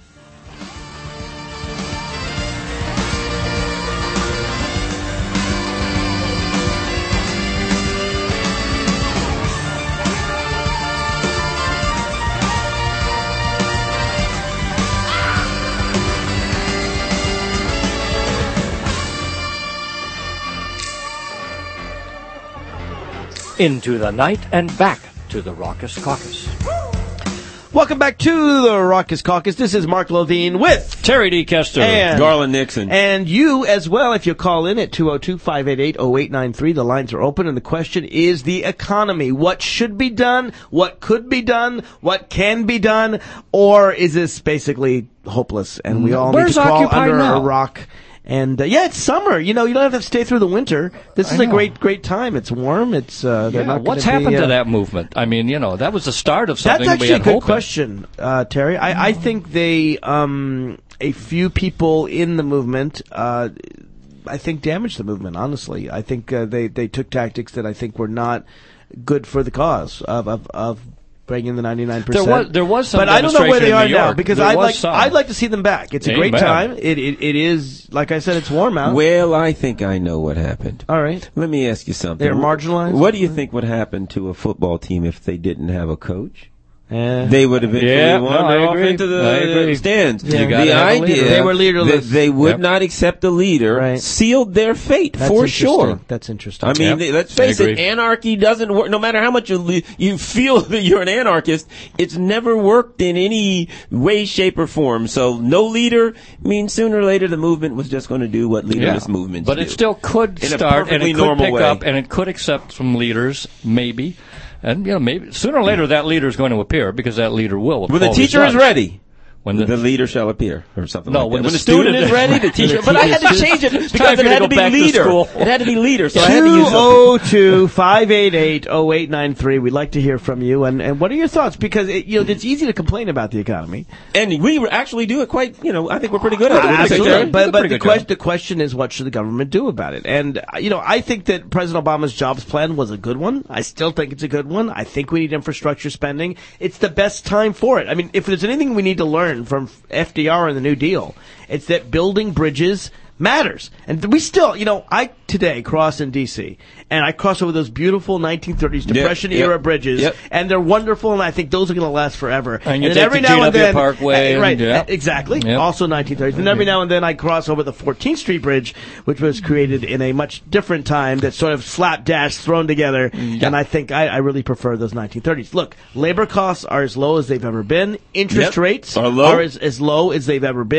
Speaker 5: Into the night and back to the Raucous Caucus.
Speaker 3: Welcome back to the Raucous Caucus. This is Mark Levine with
Speaker 5: Terry D. Kester.
Speaker 3: And
Speaker 4: Garland Nixon.
Speaker 3: And you as well, if you call in at 202-588-0893. The lines are open, and the question is the economy. What should be done? What could be done? What can be done? Or is this basically hopeless, and we all need to crawl under a rock? And it's summer. You don't have to stay through the winter. This is a great time. It's warm. It's
Speaker 5: what's happened to that movement? I mean, that was the start of something.
Speaker 3: That's
Speaker 5: we had
Speaker 3: actually a good question, Terry. I think they a few people in the movement I think damaged the movement. Honestly, I think they took tactics that I think were not good for the cause of bringing the 99%.
Speaker 5: There was some,
Speaker 3: but I don't know where they are now, because I'd
Speaker 5: like
Speaker 3: to see them back. It's a great time. It is, like I said, it's warm out.
Speaker 4: Well, I think I know what happened.
Speaker 3: All right.
Speaker 4: Let me ask you something.
Speaker 3: They're marginalized?
Speaker 4: What do you think would happen to a football team if they didn't have a coach? They would eventually wander off into the stands.
Speaker 3: Yeah.
Speaker 4: The idea
Speaker 3: they were leaderless.
Speaker 4: that they would not accept a leader sealed their fate for sure.
Speaker 3: That's interesting.
Speaker 4: I mean, let's face it, anarchy doesn't work. No matter how much you feel that you're an anarchist, it's never worked in any way, shape, or form. So no leader means sooner or later the movement was just going to do what leaderless movements do.
Speaker 5: But it still could start, and it could pick up, and it could accept some leaders, maybe. And, maybe sooner or later that leader is going to appear, because that leader will.
Speaker 4: When the teacher is ready, when the leader shall appear, or something like that.
Speaker 5: When
Speaker 4: the student is ready, the teacher. But I had to change it because it had to be leader. It had to be leader, so I had to use
Speaker 3: 202-588-0893. We'd like to hear from you. And what are your thoughts? Because it's easy to complain about the economy,
Speaker 4: and we actually do it quite. I think we're pretty good at it.
Speaker 3: Absolutely. But the question is, what should the government do about it? And I think that President Obama's jobs plan was a good one. I still think it's a good one. I think we need infrastructure spending. It's the best time for it. I mean, if there's anything we need to learn from FDR and the New Deal, it's that building bridges matters. And we still, I today cross in D.C., and I cross over those beautiful 1930s Depression-era bridges, and they're wonderful, and I think those are going to last forever.
Speaker 5: And you take every the now and then, Parkway.
Speaker 3: Exactly. Yep. Also 1930s. And every now and then I cross over the 14th Street Bridge, which was created in a much different time, that's sort of slapdash thrown together, and I think I really prefer those 1930s. Look, labor costs are as low as they've ever been. Interest rates are as low as they've ever been.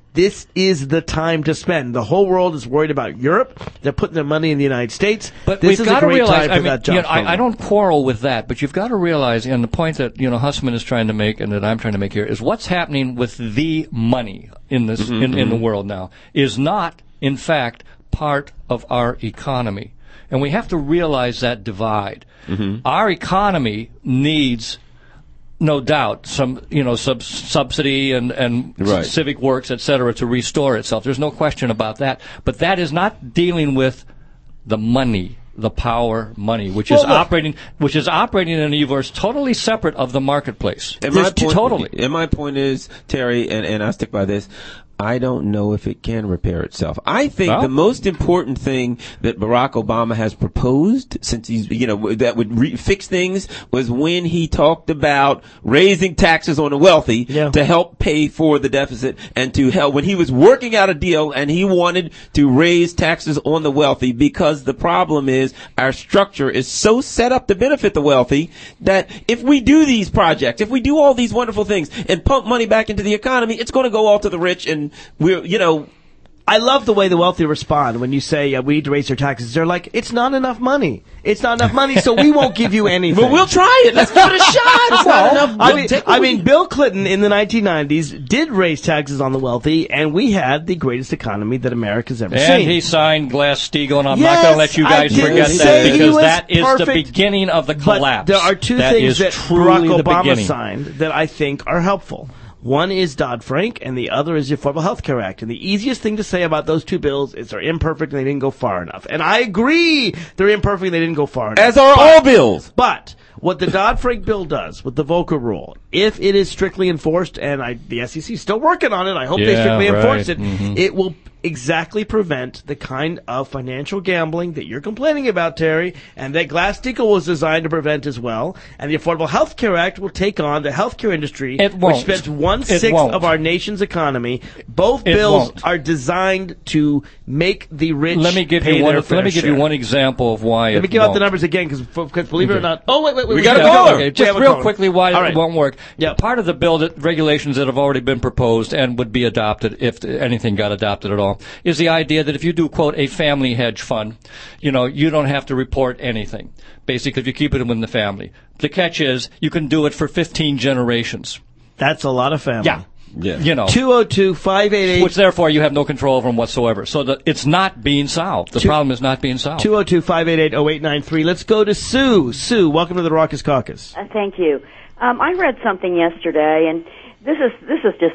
Speaker 6: this is the time to spend. The whole world is worried about Europe. They're putting their money in the United States.
Speaker 5: But
Speaker 6: this
Speaker 5: we've
Speaker 6: is a
Speaker 5: got to
Speaker 6: great
Speaker 5: realize,
Speaker 6: time for that jobs program.
Speaker 5: I don't quarrel with that, but you've got to realize, and the point that Hussman is trying to make and that I'm trying to make here is what's happening with the money in this in the world now is not, in fact, part of our economy, and we have to realize that divide. Our economy needs, no doubt, some subsidy and
Speaker 4: Right.
Speaker 5: civic works, et cetera, to restore itself. There's no question about that. But that is not dealing with the money, the power money, which is operating in a universe totally separate of the marketplace.
Speaker 4: And my point is, Terry, and I stick by this, I don't know if it can repair itself. I think the most important thing that Barack Obama has proposed, since he's, that would fix things, was when he talked about raising taxes on the wealthy to help pay for the deficit and to help, when he was working out a deal and he wanted to raise taxes on the wealthy, because the problem is our structure is so set up to benefit the wealthy that if we do these projects, if we do all these wonderful things and pump money back into the economy, it's going to go all to the rich. And
Speaker 6: I love the way the wealthy respond when you say we need to raise their taxes. They're like, it's not enough money. It's not enough money, so we won't give you anything.
Speaker 4: But we'll try it. Let's give it a shot. It's not enough.
Speaker 6: I mean, Bill Clinton in the 1990s did raise taxes on the wealthy, and we had the greatest economy that America's ever seen.
Speaker 5: And he signed Glass-Steagall, and I'm not going to let you guys forget that, because that is the beginning of the collapse.
Speaker 6: But there are two things that Barack Obama signed that I think are helpful. One is Dodd-Frank, and the other is the Affordable Health Care Act. And the easiest thing to say about those two bills is they're imperfect and they didn't go far enough. And I agree they're imperfect and they didn't go far enough.
Speaker 4: As are all bills.
Speaker 6: But what the Dodd-Frank bill does with the VOCA rule, if it is strictly enforced, and the SEC is still working on it, I hope they strictly enforce it, it will exactly prevent the kind of financial gambling that you're complaining about, Terry, and that Glass-Steagall was designed to prevent as well. And the Affordable Health Care Act will take on the healthcare industry, which spends 1/6 of our nation's economy. Both bills are designed to make the rich
Speaker 5: Let me give you one example of why
Speaker 6: Let me give out the numbers again, because believe it or not... Oh, wait.
Speaker 4: We got a caller.
Speaker 5: Okay, just real quickly why it won't work. Part of the bill, regulations that have already been proposed and would be adopted if anything got adopted at all, is the idea that if you do, quote, a family hedge fund, you don't have to report anything, basically, if you keep it in the family. The catch is you can do it for 15 generations.
Speaker 6: That's a lot of family.
Speaker 5: Yeah.
Speaker 6: 202-588.
Speaker 5: Which, therefore, you have no control over them whatsoever. So it's not being solved. The problem is not being solved.
Speaker 6: 202-588-0893. Let's go to Sue. Sue, welcome to the Raucous Caucus.
Speaker 7: Thank you. I read something yesterday, and this is just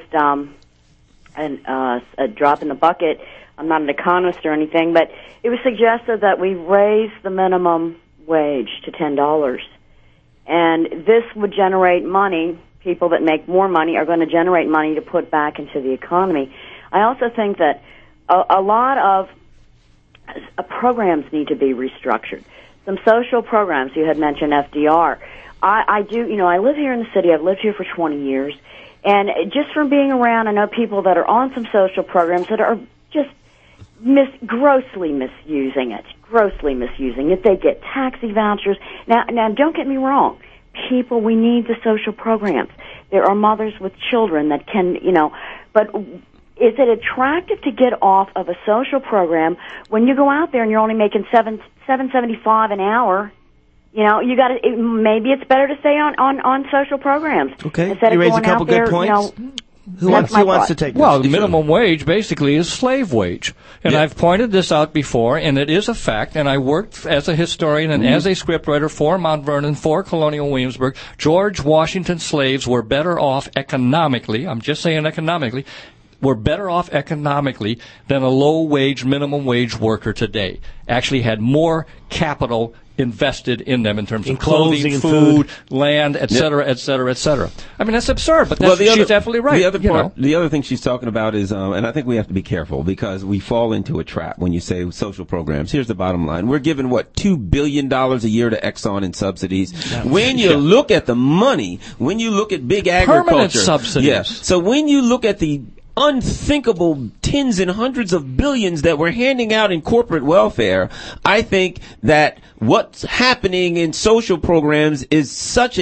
Speaker 7: a drop in the bucket. I'm not an economist or anything, but it was suggested that we raise the minimum wage to $10, and this would generate money. People that make more money are going to generate money to put back into the economy. I also think that a lot of programs need to be restructured. Some social programs, you had mentioned FDR. I live here in the city. I've lived here for 20 years. And just from being around, I know people that are on some social programs that are just grossly misusing it. They get taxi vouchers. Now, don't get me wrong. We need the social programs. There are mothers with children that can, but is it attractive to get off of a social program when you go out there and you're only making $7.75 an hour? Maybe it's better to stay on social programs.
Speaker 6: Okay,
Speaker 7: instead
Speaker 6: you
Speaker 7: of
Speaker 6: raise
Speaker 7: going
Speaker 6: a couple
Speaker 7: out
Speaker 6: good points. Who wants to take this?
Speaker 5: Well, the minimum wage basically is slave wage. And I've pointed this out before, and it is a fact, and I worked as a historian and as a scriptwriter for Mount Vernon, for Colonial Williamsburg. George Washington's slaves were better off economically, I'm just saying economically, were better off economically than a low-wage, minimum-wage worker today. Actually had more capital invested in them in terms of clothing, food, land, et cetera, et cetera, et cetera. I mean, that's absurd, but she's definitely right.
Speaker 4: The other thing she's talking about is, and I think we have to be careful because we fall into a trap when you say social programs. Here's the bottom line. We're giving, $2 billion a year to Exxon in subsidies. When you look at the money, when you look at big agriculture.
Speaker 5: Permanent subsidies.
Speaker 4: So when you look at the unthinkable tens and hundreds of billions that we're handing out in corporate welfare, I think that what's happening in social programs is such a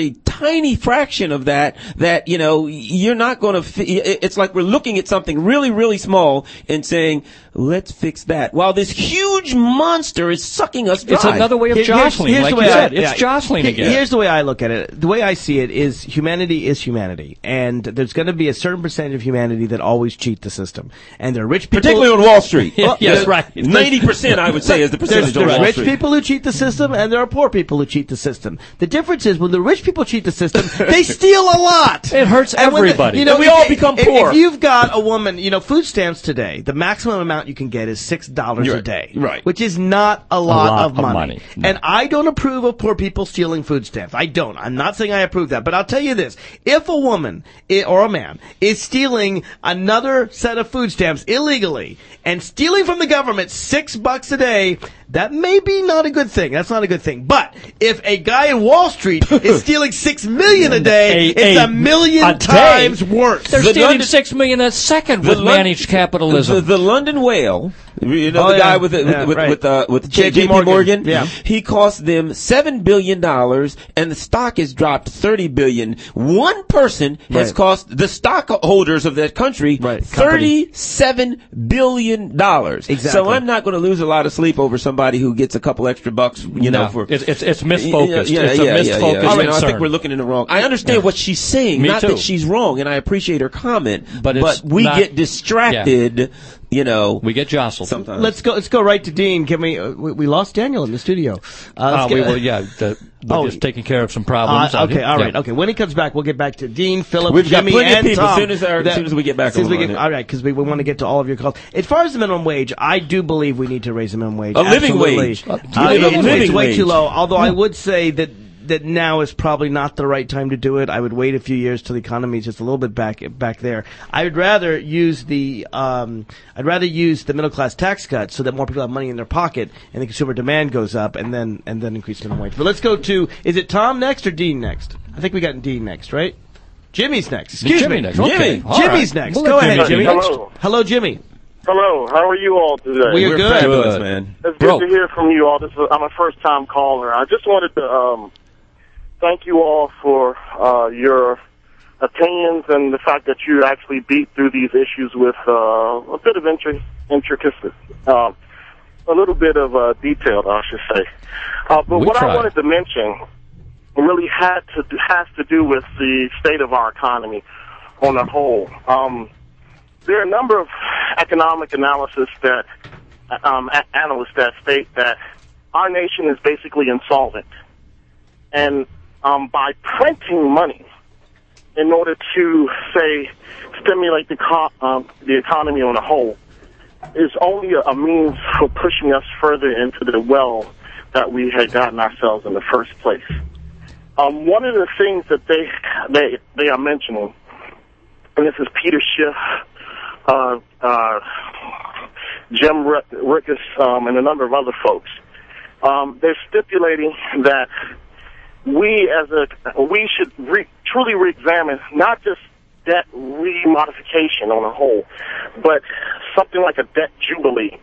Speaker 4: tiny fraction of that, you're not going to, it's like we're looking at something really, really small and saying, let's fix that. While this huge monster is sucking us dry.
Speaker 5: It's another way of jostling, like you said. It's jostling again.
Speaker 6: Here's the way I look at it. The way I see it is humanity. And there's going to be a certain percentage of humanity that always cheat the system. And there are rich people.
Speaker 4: Particularly on Wall Street.
Speaker 6: Yes, right.
Speaker 4: 90%, I would say, is the percentage on Wall Street.
Speaker 6: There's rich people who cheat the system, and there are poor people who cheat the system. The difference is when the rich people cheat the system, they steal a lot.
Speaker 5: It hurts everybody.
Speaker 4: And we all become poor.
Speaker 6: If you've got a woman, food stamps today, the maximum amount you can get is $6 a day.
Speaker 4: Right.
Speaker 6: Which is not a lot of money.
Speaker 5: No.
Speaker 6: And I don't approve of poor people stealing food stamps. I don't. I'm not saying I approve that. But I'll tell you this. If a woman or a man is stealing another set of food stamps illegally and stealing from the government $6 a day, that may be not a good thing. That's not a good thing. But if a guy in Wall Street is stealing $6 million a day, it's a million times worse.
Speaker 5: They're stealing $6 million a second with managed capitalism.
Speaker 4: The London whale, the guy with JP Morgan, he cost them $7 billion, and the stock has dropped $30 billion. One person has cost the stockholders of that country $37 billion.
Speaker 6: Exactly.
Speaker 4: So I'm not going to lose a lot of sleep over somebody who gets a couple extra bucks, for
Speaker 5: it's misfocused.
Speaker 4: It's
Speaker 5: a misfocused
Speaker 4: I think we're looking in the wrong. I understand what she's saying,
Speaker 5: Me
Speaker 4: not
Speaker 5: too.
Speaker 4: that she's wrong, and I appreciate her comment.
Speaker 5: But
Speaker 4: we get distracted.
Speaker 5: We get jostled
Speaker 4: sometimes.
Speaker 6: Let's go right to Dean. Can we lost Daniel in the studio?
Speaker 5: We're just taking care of some problems.
Speaker 6: Okay. When he comes back, we'll get back to Dean, Philip,
Speaker 4: We've
Speaker 6: Jimmy,
Speaker 4: got plenty
Speaker 6: and
Speaker 4: of people.
Speaker 6: Tom.
Speaker 4: As soon as we get back,
Speaker 6: all right, because we want to get to all of your calls. As far as the minimum wage, I do believe we need to raise the minimum wage.
Speaker 4: Living wage.
Speaker 6: It's way too low. Although I would say that now is probably not the right time to do it. I would wait a few years till the economy is just a little bit back there. I would rather use the middle class tax cut so that more people have money in their pocket and the consumer demand goes up, and then increase minimum wage. But let's go to, is it Tom next or Dean next? I think we got Dean next, right? Jimmy's next. Excuse me.
Speaker 5: Next. Okay.
Speaker 6: Jimmy's next. Go ahead, Jimmy. Hello, Jimmy.
Speaker 8: Hello, how are you all today?
Speaker 6: We're good.
Speaker 4: Fabulous, man.
Speaker 8: It's good to hear from you all. I'm a first-time caller. I just wanted to thank you all for your opinions and the fact that you actually beat through these issues with a bit of intricacy, a little bit of detail, I should say. But what I wanted to mention really has to do with the state of our economy on a whole. There are a number of economic analysis that analysts that state that our nation is basically insolvent, and by printing money in order to, say, stimulate the economy on a whole is only a means for pushing us further into the well that we had gotten ourselves in the first place. One of the things that they are mentioning, and this is Peter Schiff, Jim Rickus, and a number of other folks, they're stipulating that we should truly reexamine not just debt remodification on a whole, but something like a debt jubilee,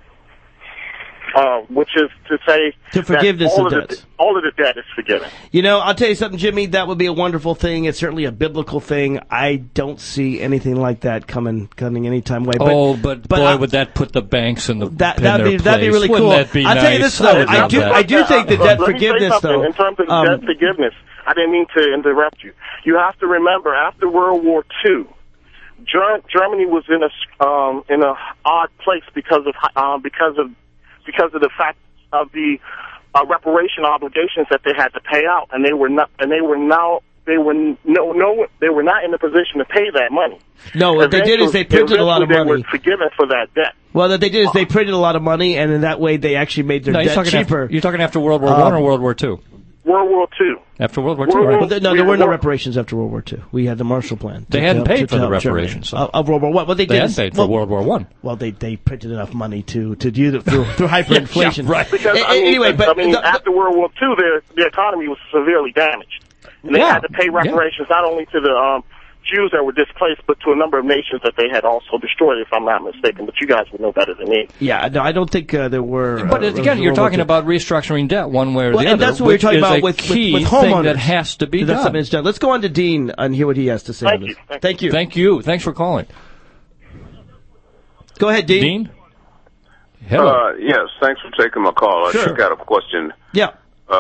Speaker 8: which is to say
Speaker 6: to forgiveness of debts.
Speaker 8: All of the debt is forgiven.
Speaker 6: I'll tell you something, Jimmy. That would be a wonderful thing. It's certainly a biblical thing. I don't see anything like that coming any time way.
Speaker 5: But boy, would that put the banks in their place. That'd
Speaker 6: be really
Speaker 5: Wouldn't
Speaker 6: cool.
Speaker 5: That be
Speaker 6: I'll tell you this though. I do think that debt forgiveness though.
Speaker 8: In terms of debt forgiveness, I didn't mean to interrupt you. You have to remember, after World War II, Germany was in a odd place because of the fact of the reparation obligations that they had to pay out, and they were not in the position to pay that money.
Speaker 6: No, what they did is they printed a lot of money.
Speaker 8: They were forgiven for that debt.
Speaker 6: Well, what they did is they printed a lot of money, and in that way they actually made their debt cheaper.
Speaker 5: You're talking after World War I or World War II?
Speaker 8: World War II.
Speaker 5: After World War II, right?
Speaker 6: Well, there were no reparations after World War II. We had the Marshall Plan.
Speaker 5: They hadn't paid for the reparations
Speaker 6: of World War I. Well, they
Speaker 5: hadn't paid for World War I.
Speaker 6: Well, they printed enough money to do it through hyperinflation.
Speaker 5: Right.
Speaker 8: Because, after World War II, the economy was severely damaged. And they had to pay reparations not only to Jews that were displaced, but to a number of nations that they had also destroyed, if I'm not mistaken. But you guys would know better than me.
Speaker 6: Yeah, no, I don't think there were.
Speaker 5: But again, you're talking about restructuring debt one way or the other.
Speaker 6: And that's what we're talking about with homeowners.
Speaker 5: That has to be done.
Speaker 6: Let's go on to Dean and hear what he has to say.
Speaker 8: Thank you.
Speaker 5: Thank you. Thanks for calling.
Speaker 6: Go ahead, Dean.
Speaker 5: Dean? Hello.
Speaker 9: Yes, thanks for taking my call. I just got a question.
Speaker 6: Yeah.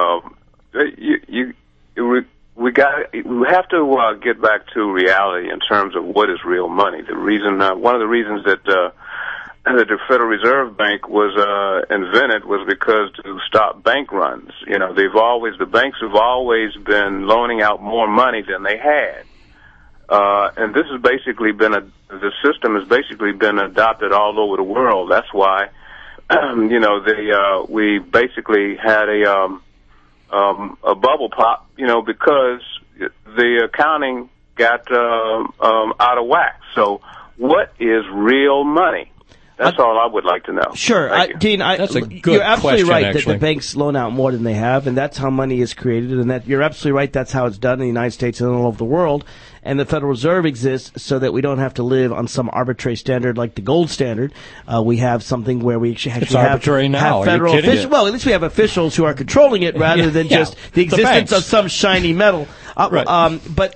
Speaker 9: We have to get back to reality in terms of what is real money. The reason, one of the reasons that the Federal Reserve Bank was invented was because to stop bank runs. You know, the banks have always been loaning out more money than they had. And this has basically the system has basically been adopted all over the world. That's why, we basically had a bubble pop, because the accounting got out of whack. So what is real money? That's all I would like to know.
Speaker 6: Sure. Dean,
Speaker 5: that's a good
Speaker 6: you're absolutely
Speaker 5: question,
Speaker 6: right
Speaker 5: actually.
Speaker 6: that the banks loan out more than they have, and that's how money is created, and that you're absolutely right, that's how it's done in the United States and all over the world. And the Federal Reserve exists so that we don't have to live on some arbitrary standard like the gold standard. We have something where we actually
Speaker 5: it's arbitrary now.
Speaker 6: have federal officials. Well, at least we have officials who are controlling it rather than just the existence of some shiny metal.
Speaker 5: Right.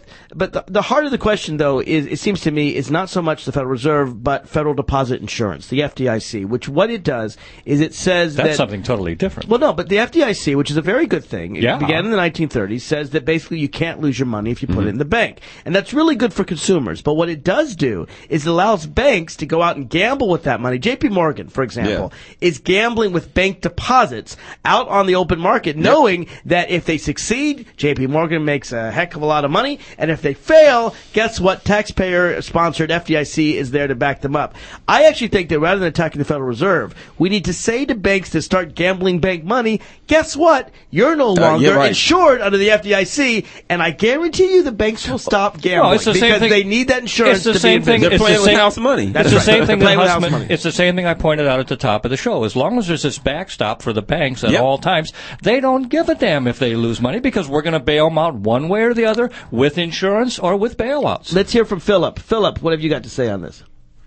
Speaker 6: But the heart of the question, though, is it seems to me is not so much the Federal Reserve, but Federal Deposit Insurance, the FDIC. Which what it does is it says
Speaker 5: that's something totally different.
Speaker 6: Well, no, but the FDIC, which is a very good thing, it began in the 1930s, says that basically you can't lose your money if you put it in the bank, and that's really good for consumers. But what it does do is it allows banks to go out and gamble with that money. J.P. Morgan, for example, is gambling with bank deposits out on the open market, knowing that if they succeed, J.P. Morgan makes a heck of a lot of money, and if they fail, guess what? Taxpayer-sponsored FDIC is there to back them up. I actually think that rather than attacking the Federal Reserve, we need to say to banks to start gambling bank money, guess what? You're no longer insured under the FDIC, and I guarantee you the banks will stop gambling because they need that insurance to be invested.
Speaker 4: They're playing with house money.
Speaker 5: It's the same thing. It's the same thing I pointed out at the top of the show. As long as there's this backstop for the banks at all times, they don't give a damn if they lose money because we're going to bail them out one way or the other with insurance or with bailouts.
Speaker 6: Let's hear from Philip. Philip, what have you got to say on this?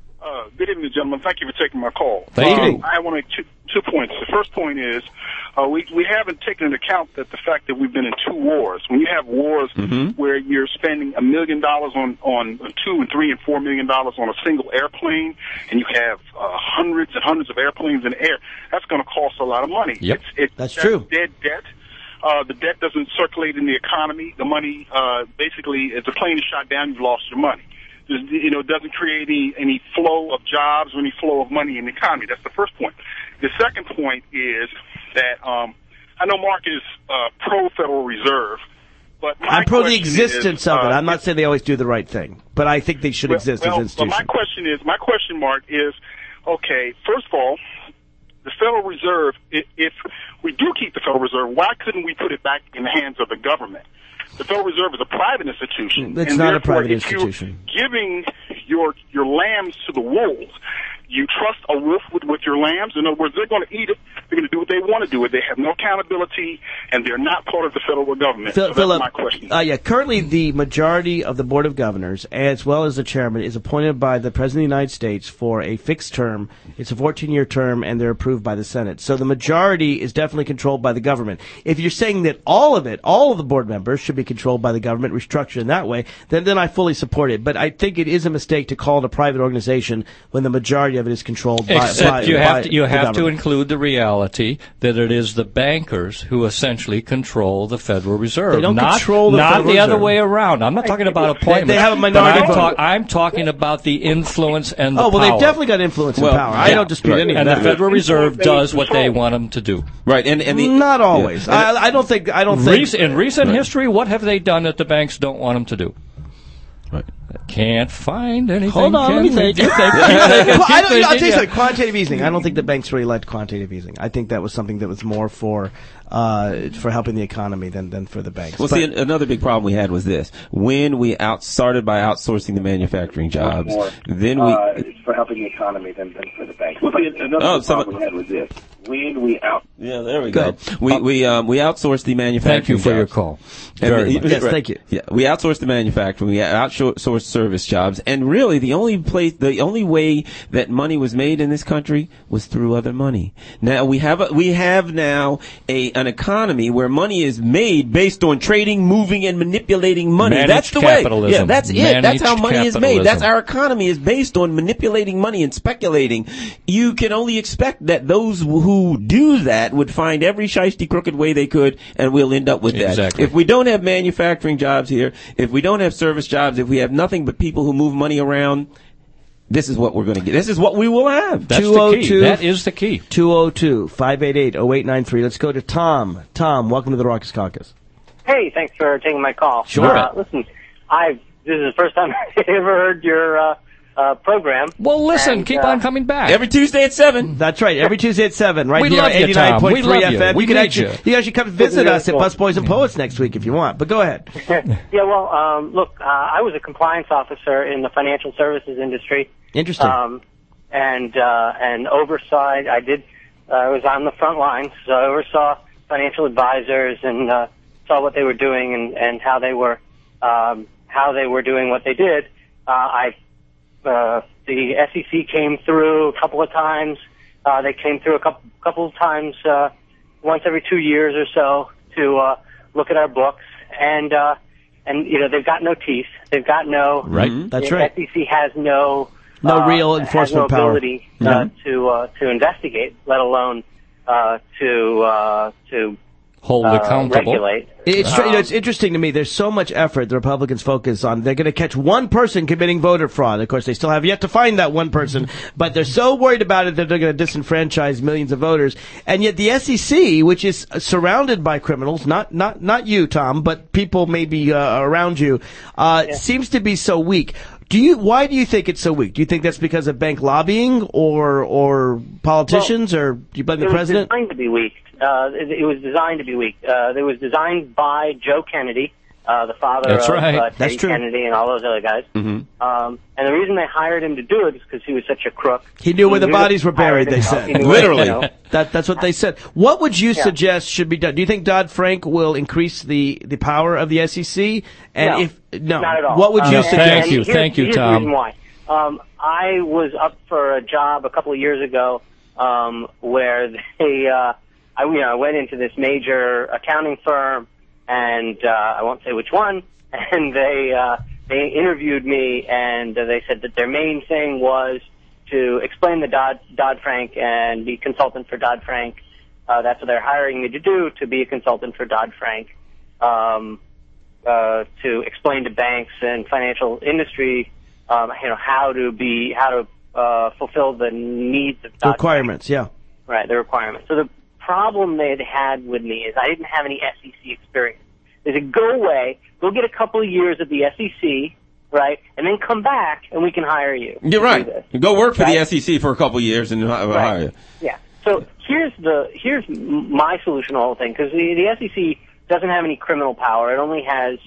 Speaker 10: Good evening, gentlemen. Thank you for taking my call.
Speaker 5: Thank you.
Speaker 10: I want to make two points. The first point is we haven't taken into account that the fact that we've been in two wars. When you have wars where you're spending $1 million on $2 and $3 and $4 million on a single airplane, and you have hundreds and hundreds of airplanes in the air, that's going to cost a lot of money.
Speaker 5: Yep.
Speaker 6: That's true.
Speaker 10: Dead debt. The debt doesn't circulate in the economy. The money, basically, if the plane is shot down, you've lost your money. It doesn't create any flow of jobs or any flow of money in the economy. That's the first point. The second point is that I know Mark is pro-Federal Reserve, but
Speaker 6: I'm pro the existence of it. I'm not saying they always do the right thing, but I think they should exist as an institution.
Speaker 10: But my question, Mark, is, okay, first of all, the Federal Reserve, if we do keep the Federal Reserve, why couldn't we put it back in the hands of the government? The Federal Reserve is a private institution.
Speaker 6: It's not a private institution.
Speaker 10: If you're giving your lambs to the wolves, you trust a wolf with your lambs. In other words, they're going to eat it. They're going to do what they want to do. They have no accountability, and they're not part of the federal government. So that's my question.
Speaker 6: Currently the majority of the Board of Governors, as well as the chairman, is appointed by the President of the United States for a fixed term. It's a 14-year term, and they're approved by the Senate. So the majority is definitely controlled by the government. If you're saying that all of the board members should be controlled by the government, restructured in that way, then I fully support it. But I think it is a mistake to call it a private organization when the majority of it is controlled by the government.
Speaker 5: You have to include the reality that it is the bankers who essentially control the Federal Reserve.
Speaker 6: They don't control the Federal Reserve.
Speaker 5: Not the other way around. I'm not talking about appointments.
Speaker 6: They have a minority vote.
Speaker 5: I'm talking about the influence and the power.
Speaker 6: Well, they've definitely got influence and power. I don't dispute any of that.
Speaker 5: And the Federal Reserve does what they want them to do.
Speaker 4: Right,
Speaker 6: not always. Yeah. I don't think.
Speaker 5: In recent history, what have they done that the banks don't want them to do? Right. Can't find anything.
Speaker 6: Hold on, let me think. I'll tell you something. Quantitative easing. I don't think the banks really liked quantitative easing. I think that was something that was more for helping the economy than for the banks.
Speaker 4: Well, another big problem we had was this: when we started by outsourcing the manufacturing jobs, then we
Speaker 11: it's for helping the economy than for the banks. Well, another problem we had was this:
Speaker 8: we out.
Speaker 4: Yeah, there we go. We outsource the manufacturing.
Speaker 5: Thank you for your call. Very much.
Speaker 6: Yes, thank you.
Speaker 4: Yeah, we outsource the manufacturing. We outsource service jobs, and really the only way that money was made in this country was through other money. Now we have now an economy where money is made based on trading, moving, and manipulating money.
Speaker 5: Managed
Speaker 4: that's the
Speaker 5: capitalism.
Speaker 4: way. Yeah, that's it. That's how money is made.
Speaker 5: Capitalism.
Speaker 4: That's our economy is based on manipulating money and speculating. You can only expect that those who do that would find every shiesty crooked way they could, and we'll end up with that.
Speaker 5: Exactly.
Speaker 4: If we don't have manufacturing jobs here, if we don't have service jobs, if we have nothing but people who move money around, this is what we're going to get. This is what we will have.
Speaker 5: That's the key. That is the key.
Speaker 6: 202-588-0893. Let's go to Tom. Tom, welcome to the Raucous Caucus.
Speaker 11: Hey, thanks for taking my call.
Speaker 6: Sure.
Speaker 11: Listen, this is the first time I ever heard your program.
Speaker 5: Well, listen,
Speaker 11: and,
Speaker 5: keep on coming back.
Speaker 4: Every Tuesday at 7.
Speaker 6: That's right. Every Tuesday at 7, right
Speaker 5: We
Speaker 6: here
Speaker 5: love
Speaker 6: at
Speaker 5: you, Tom.
Speaker 6: 89.3
Speaker 5: We love you.
Speaker 6: FM.
Speaker 5: We
Speaker 6: You can
Speaker 5: need
Speaker 6: actually come visit us at Busboys and Poets next week if you want. But go ahead.
Speaker 11: Yeah, well, look, I was a compliance officer in the financial services industry.
Speaker 6: Interesting.
Speaker 11: And oversight. I was on the front lines, so I oversaw financial advisors and saw what they were doing and how they were doing what they did. The SEC came through a couple of times. They came through a couple of times, once every 2 years or so, to look at our books. And they've got no teeth. They've got no.
Speaker 6: Right. That's right.
Speaker 11: The SEC has no
Speaker 6: real enforcement
Speaker 11: has no
Speaker 6: power.
Speaker 11: ability to investigate, let alone to
Speaker 5: hold accountable.
Speaker 11: Regulate.
Speaker 6: It's interesting to me. There's so much effort the Republicans focus on. They're going to catch one person committing voter fraud. Of course, they still have yet to find that one person, but they're so worried about it that they're going to disenfranchise millions of voters. And yet the SEC, which is surrounded by criminals, not you, Tom, but people maybe around you, seems to be so weak. Why do you think it's so weak? Do you think that's because of bank lobbying or politicians, or do you blame the president?
Speaker 11: It was designed to be weak. It was designed to be weak. It was designed by Joe Kennedy, the father of Teddy Kennedy and all those other guys.
Speaker 4: Mm-hmm.
Speaker 11: And the reason they hired him to do it is because he was such a crook.
Speaker 6: He knew where the bodies were buried, they said.
Speaker 4: Literally.
Speaker 6: That's what they said. What would you suggest should be done? Do you think Dodd-Frank will increase the power of the SEC? And
Speaker 11: no, not at all.
Speaker 6: What would you suggest?
Speaker 5: Thank you,
Speaker 11: here's
Speaker 5: Tom.
Speaker 11: The reason why. I was up for a job a couple of years ago where I went into this major accounting firm, and I won't say which one, and they interviewed me, and they said that their main thing was to explain the Dodd-Frank and be consultant for Dodd-Frank. That's what they're hiring me to do, to be a consultant for Dodd-Frank, to explain to banks and financial industry, how to fulfill the needs of Dodd-Frank.
Speaker 6: Requirements, yeah.
Speaker 11: Right, the requirements. So the problem they had with me is I didn't have any SEC experience. They said, go away, go get a couple of years at the SEC, right, and then come back and we can hire you.
Speaker 4: You're right. Go work for the SEC for a couple of years and hire you.
Speaker 11: Yeah. So here's my solution to the whole thing, because the SEC doesn't have any criminal power. It only has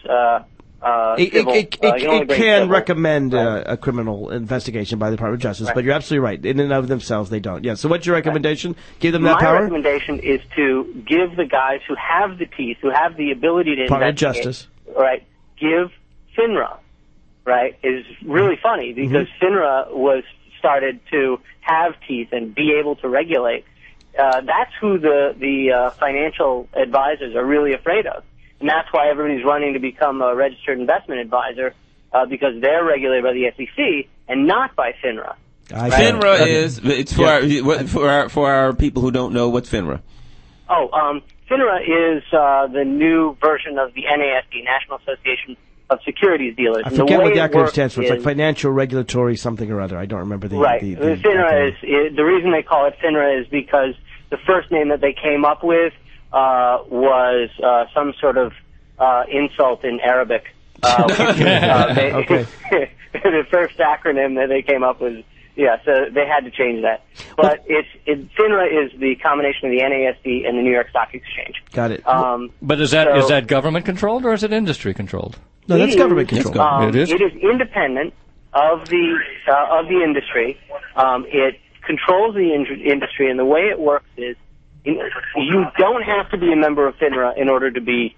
Speaker 6: It can recommend a criminal investigation by the Department of Justice, but you're absolutely right. In and of themselves, they don't. Yeah. So what's your recommendation? Give them that power?
Speaker 11: My recommendation is to give the guys who have the teeth, who have the ability to
Speaker 6: Department
Speaker 11: investigate.
Speaker 6: of Justice.
Speaker 11: Right. Give FINRA, right, is really funny because FINRA was started to have teeth and be able to regulate. That's who the financial advisors are really afraid of. And that's why everybody's running to become a registered investment advisor, because they're regulated by the SEC and not by FINRA.
Speaker 4: Right? FINRA is, it's for our people who don't know, what's FINRA?
Speaker 11: FINRA is the new version of the NASD, National Association of Securities Dealers.
Speaker 6: I forget what the acronym stands for. It's like Financial Regulatory something or other. I don't remember the
Speaker 11: Right.
Speaker 6: The
Speaker 11: FINRA is the reason they call it FINRA is because the first name that they came up with was some sort of insult in Arabic. The first acronym that they came up with, so they had to change that. But FINRA is the combination of the NASD and the New York Stock Exchange.
Speaker 6: Got it.
Speaker 5: But is that government controlled or is it industry controlled?
Speaker 6: No, that's government controlled.
Speaker 5: It is.
Speaker 11: It is independent of the industry. It controls the industry, and the way it works is You don't have to be a member of FINRA in order to be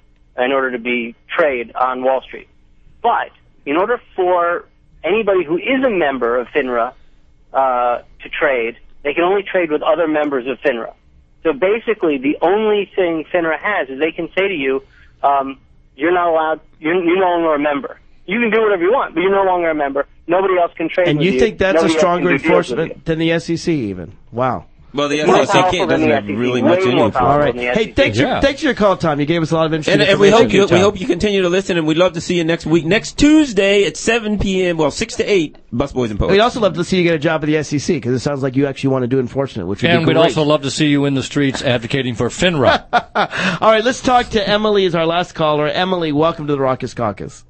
Speaker 11: trade on Wall Street. But in order for anybody who is a member of FINRA to trade, they can only trade with other members of FINRA. So basically, the only thing FINRA has is they can say to you, you're not allowed, you're no longer a member. You can do whatever you want, but you're no longer a member. Nobody else can trade with you.
Speaker 6: And you think that's a stronger enforcement than the SEC even? Wow.
Speaker 4: Well, the SEC doesn't have really much in it for.
Speaker 6: All right. Hey, thanks for your call, Tom. You gave us a lot of interesting
Speaker 4: information. And we hope you continue to listen, and we'd love to see you next week. Next Tuesday at 7 p.m., 6 to 8, Busboys and Poets.
Speaker 6: We'd also love to see you get a job at the SEC, because it sounds like you actually want to do enforcement, which would be great.
Speaker 5: And we'd also love to see you in the streets advocating for FINRA.
Speaker 6: All right, let's talk to Emily as our last caller. Emily, welcome to the Raucous Caucus.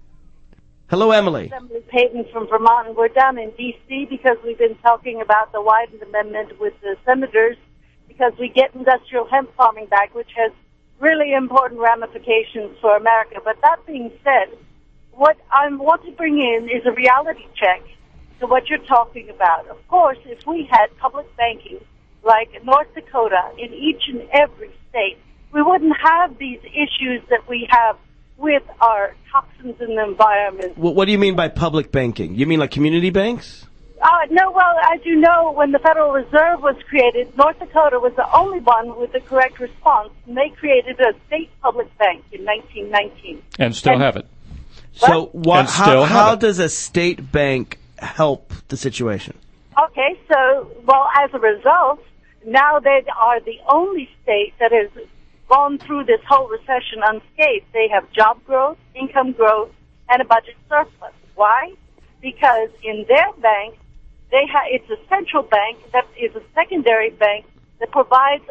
Speaker 6: Hello, Emily.
Speaker 12: Emily Payton from Vermont, and we're down in D.C. because we've been talking about the Wyden Amendment with the senators, because we get industrial hemp farming back, which has really important ramifications for America. But that being said, what I want to bring in is a reality check to what you're talking about. Of course, if we had public banking like North Dakota in each and every state, we wouldn't have these issues that we have with our toxins in the environment.
Speaker 6: What do you mean by public banking? You mean like community banks?
Speaker 12: No, well, as you know, when the Federal Reserve was created, North Dakota was the only one with the correct response, and they created a state public bank in 1919.
Speaker 5: And still have it.
Speaker 6: So how does a state bank help the situation?
Speaker 12: Okay, so, as a result, now they are the only state that has gone through this whole recession unscathed. They have job growth, income growth, and a budget surplus. Why? Because in their bank, it's a central bank that is a secondary bank that provides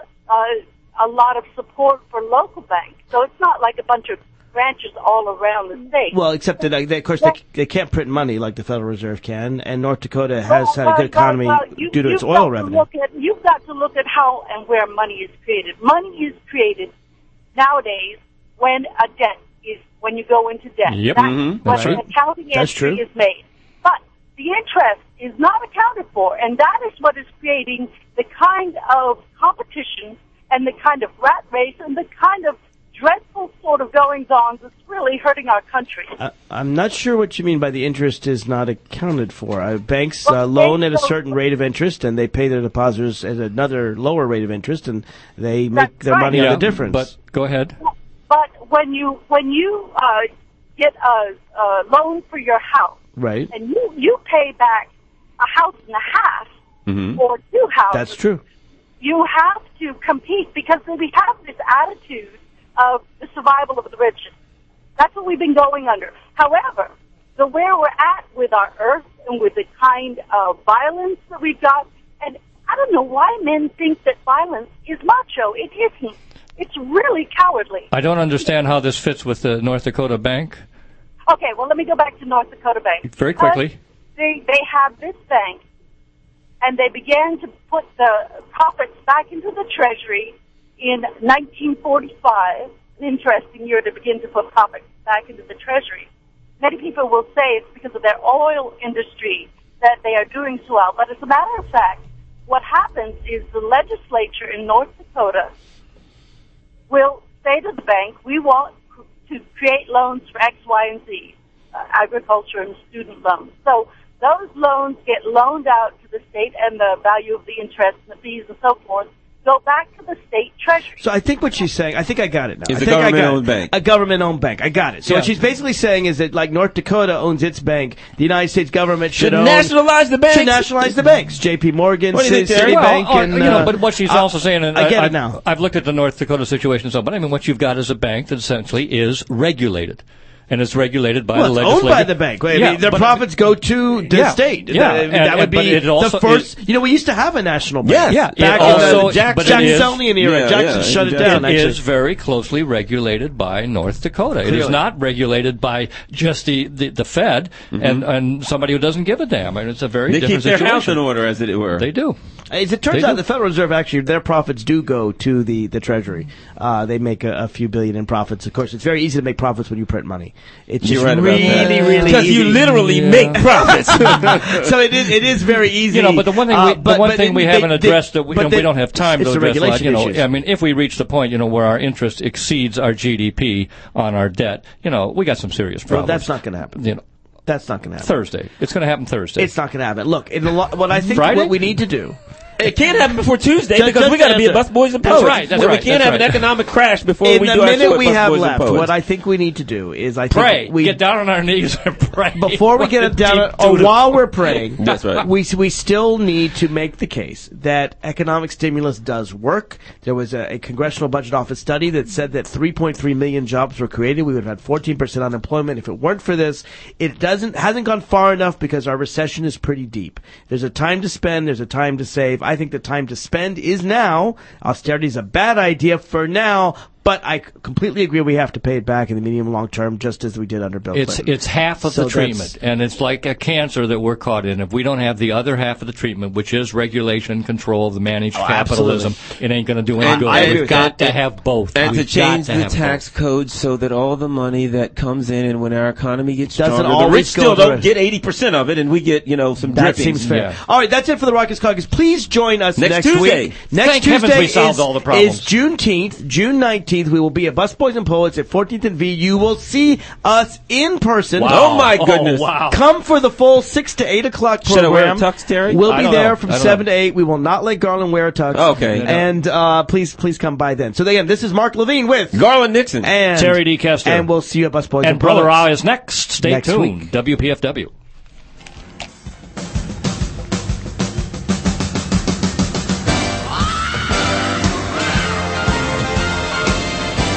Speaker 12: a lot of support for local banks. So it's not like a bunch of branches all around the state.
Speaker 6: Well, except that, of course, they can't print money like the Federal Reserve can, and North Dakota has had a good economy due to its oil revenue.
Speaker 12: You've got to look at how and where money is created. Money is created nowadays when you go into debt.
Speaker 5: Yep.
Speaker 12: That's when an accounting entry is made. But the interest is not accounted for, and that is what is creating the kind of competition and the kind of rat race and the kind of dreadful sort of goings-on that's really hurting our country.
Speaker 6: I'm not sure what you mean by the interest is not accounted for. Banks loan at a certain rate of interest, and they pay their depositors at another lower rate of interest, and they make their money on the difference.
Speaker 5: But go ahead.
Speaker 12: But when you get a loan for your house,
Speaker 6: right,
Speaker 12: and you pay back a house and a half or two houses,
Speaker 6: that's true.
Speaker 12: You have to compete because we have this attitude of the survival of the richest. That's what we've been going under. However, where we're at with our earth and with the kind of violence that we've got, and I don't know why men think that violence is macho. It isn't. It's really cowardly.
Speaker 5: I don't understand how this fits with the North Dakota Bank.
Speaker 12: Okay, well, let me go back to North Dakota Bank.
Speaker 5: Very quickly.
Speaker 12: They have this bank, and they began to put the profits back into the Treasury in 1945, an interesting year to begin to put profits back into the Treasury. Many people will say it's because of their oil industry that they are doing so well. But as a matter of fact, what happens is the legislature in North Dakota will say to the bank, we want to create loans for X, Y, and Z, agriculture and student loans. So those loans get loaned out to the state, and the value of the interest and the fees and so forth go back to the state treasury.
Speaker 6: So I think what she's saying, I think I got it now.
Speaker 4: It's a government-owned bank.
Speaker 6: A government-owned bank. I got it. So what she's basically saying is that, like North Dakota owns its bank, the United States government should
Speaker 4: nationalize the banks.
Speaker 6: Should nationalize the banks. J.P. Morgan, Citibank,
Speaker 5: but what she's also saying, and
Speaker 6: I get it now.
Speaker 5: I've looked at the North Dakota situation, but I mean, what you've got is a bank that essentially is regulated. And it's regulated by the legislature.
Speaker 6: Owned by the bank. I mean, their profits go to the state.
Speaker 5: Yeah.
Speaker 6: That would be the first. We used to have a national bank.
Speaker 5: Yeah.
Speaker 6: Back in the Jacksonian era. Jackson shut it down.
Speaker 5: It is very closely regulated by North Dakota. It is not regulated by just the Fed and somebody who doesn't give a damn. I mean, it's a very different situation.
Speaker 4: They keep their house in order, as it were.
Speaker 5: They do.
Speaker 6: As it turns out, the Federal Reserve actually, their profits do go to the Treasury. They make a few billion in profits. Of course, it's very easy to make profits when you print money. It's just really easy.
Speaker 4: Because you literally make profits.
Speaker 6: So it is very easy.
Speaker 5: But the one thing we haven't addressed that we don't have time to address, I mean, if we reach the point, where our interest exceeds our GDP on our debt, we got some serious problems.
Speaker 6: Well, that's not going to happen. That's not going to happen.
Speaker 5: Thursday. It's going to happen Thursday.
Speaker 6: It's not going to happen. Look, what I think what we need to do.
Speaker 4: It can't happen before Tuesday because we got to be at Busboys and Poets.
Speaker 5: That's right.
Speaker 4: We can't have an economic crash before we do our show at Busboys and Poets.
Speaker 6: In the minute we have left, what I think we need to do is
Speaker 5: pray. Get down on our knees and pray.
Speaker 6: Before we get down, or while we're praying,
Speaker 4: that's right.
Speaker 6: We still need to make the case that economic stimulus does work. There was a Congressional Budget Office study that said that 3.3 million jobs were created. We would have had 14% unemployment if it weren't for this. It hasn't gone far enough because our recession is pretty deep. There's a time to spend. There's a time to save. I think the time to spend is now. Austerity is a bad idea for now, but I completely agree we have to pay it back in the medium and long term, just as we did under Bill Clinton.
Speaker 5: It's half of the treatment, and it's like a cancer that we're caught in. If we don't have the other half of the treatment, which is regulation and control of the managed capitalism, it ain't going to do any good. We've got to have both.
Speaker 4: And to change the tax code so that all the money that comes in and when our economy gets stronger, the rich still don't get 80% of it, and we get, some drippings.
Speaker 6: That seems fair. Yeah. All right, that's it for the Raucous Caucus. Please join us next
Speaker 4: Tuesday.
Speaker 6: Week. Next Tuesday
Speaker 5: we solved all the problems.
Speaker 6: Is Juneteenth. June 19th, we will be at Busboys and Poets at 14th and V. You will see us in person.
Speaker 4: Wow. Oh, my goodness.
Speaker 6: Wow. Come for the full 6 to 8 o'clock program.
Speaker 4: Should I wear a tux, Terry?
Speaker 6: We'll be there from 7 to 8. We will not let Garland wear a tux.
Speaker 4: Okay.
Speaker 6: And please come by then. So again, this is Mark Levine with
Speaker 4: Garland Nixon
Speaker 6: and
Speaker 5: Terry D. Kester.
Speaker 6: And we'll see you at Busboys and Poets.
Speaker 5: And Brother Ra is next. Stay tuned.
Speaker 6: Week.
Speaker 5: WPFW.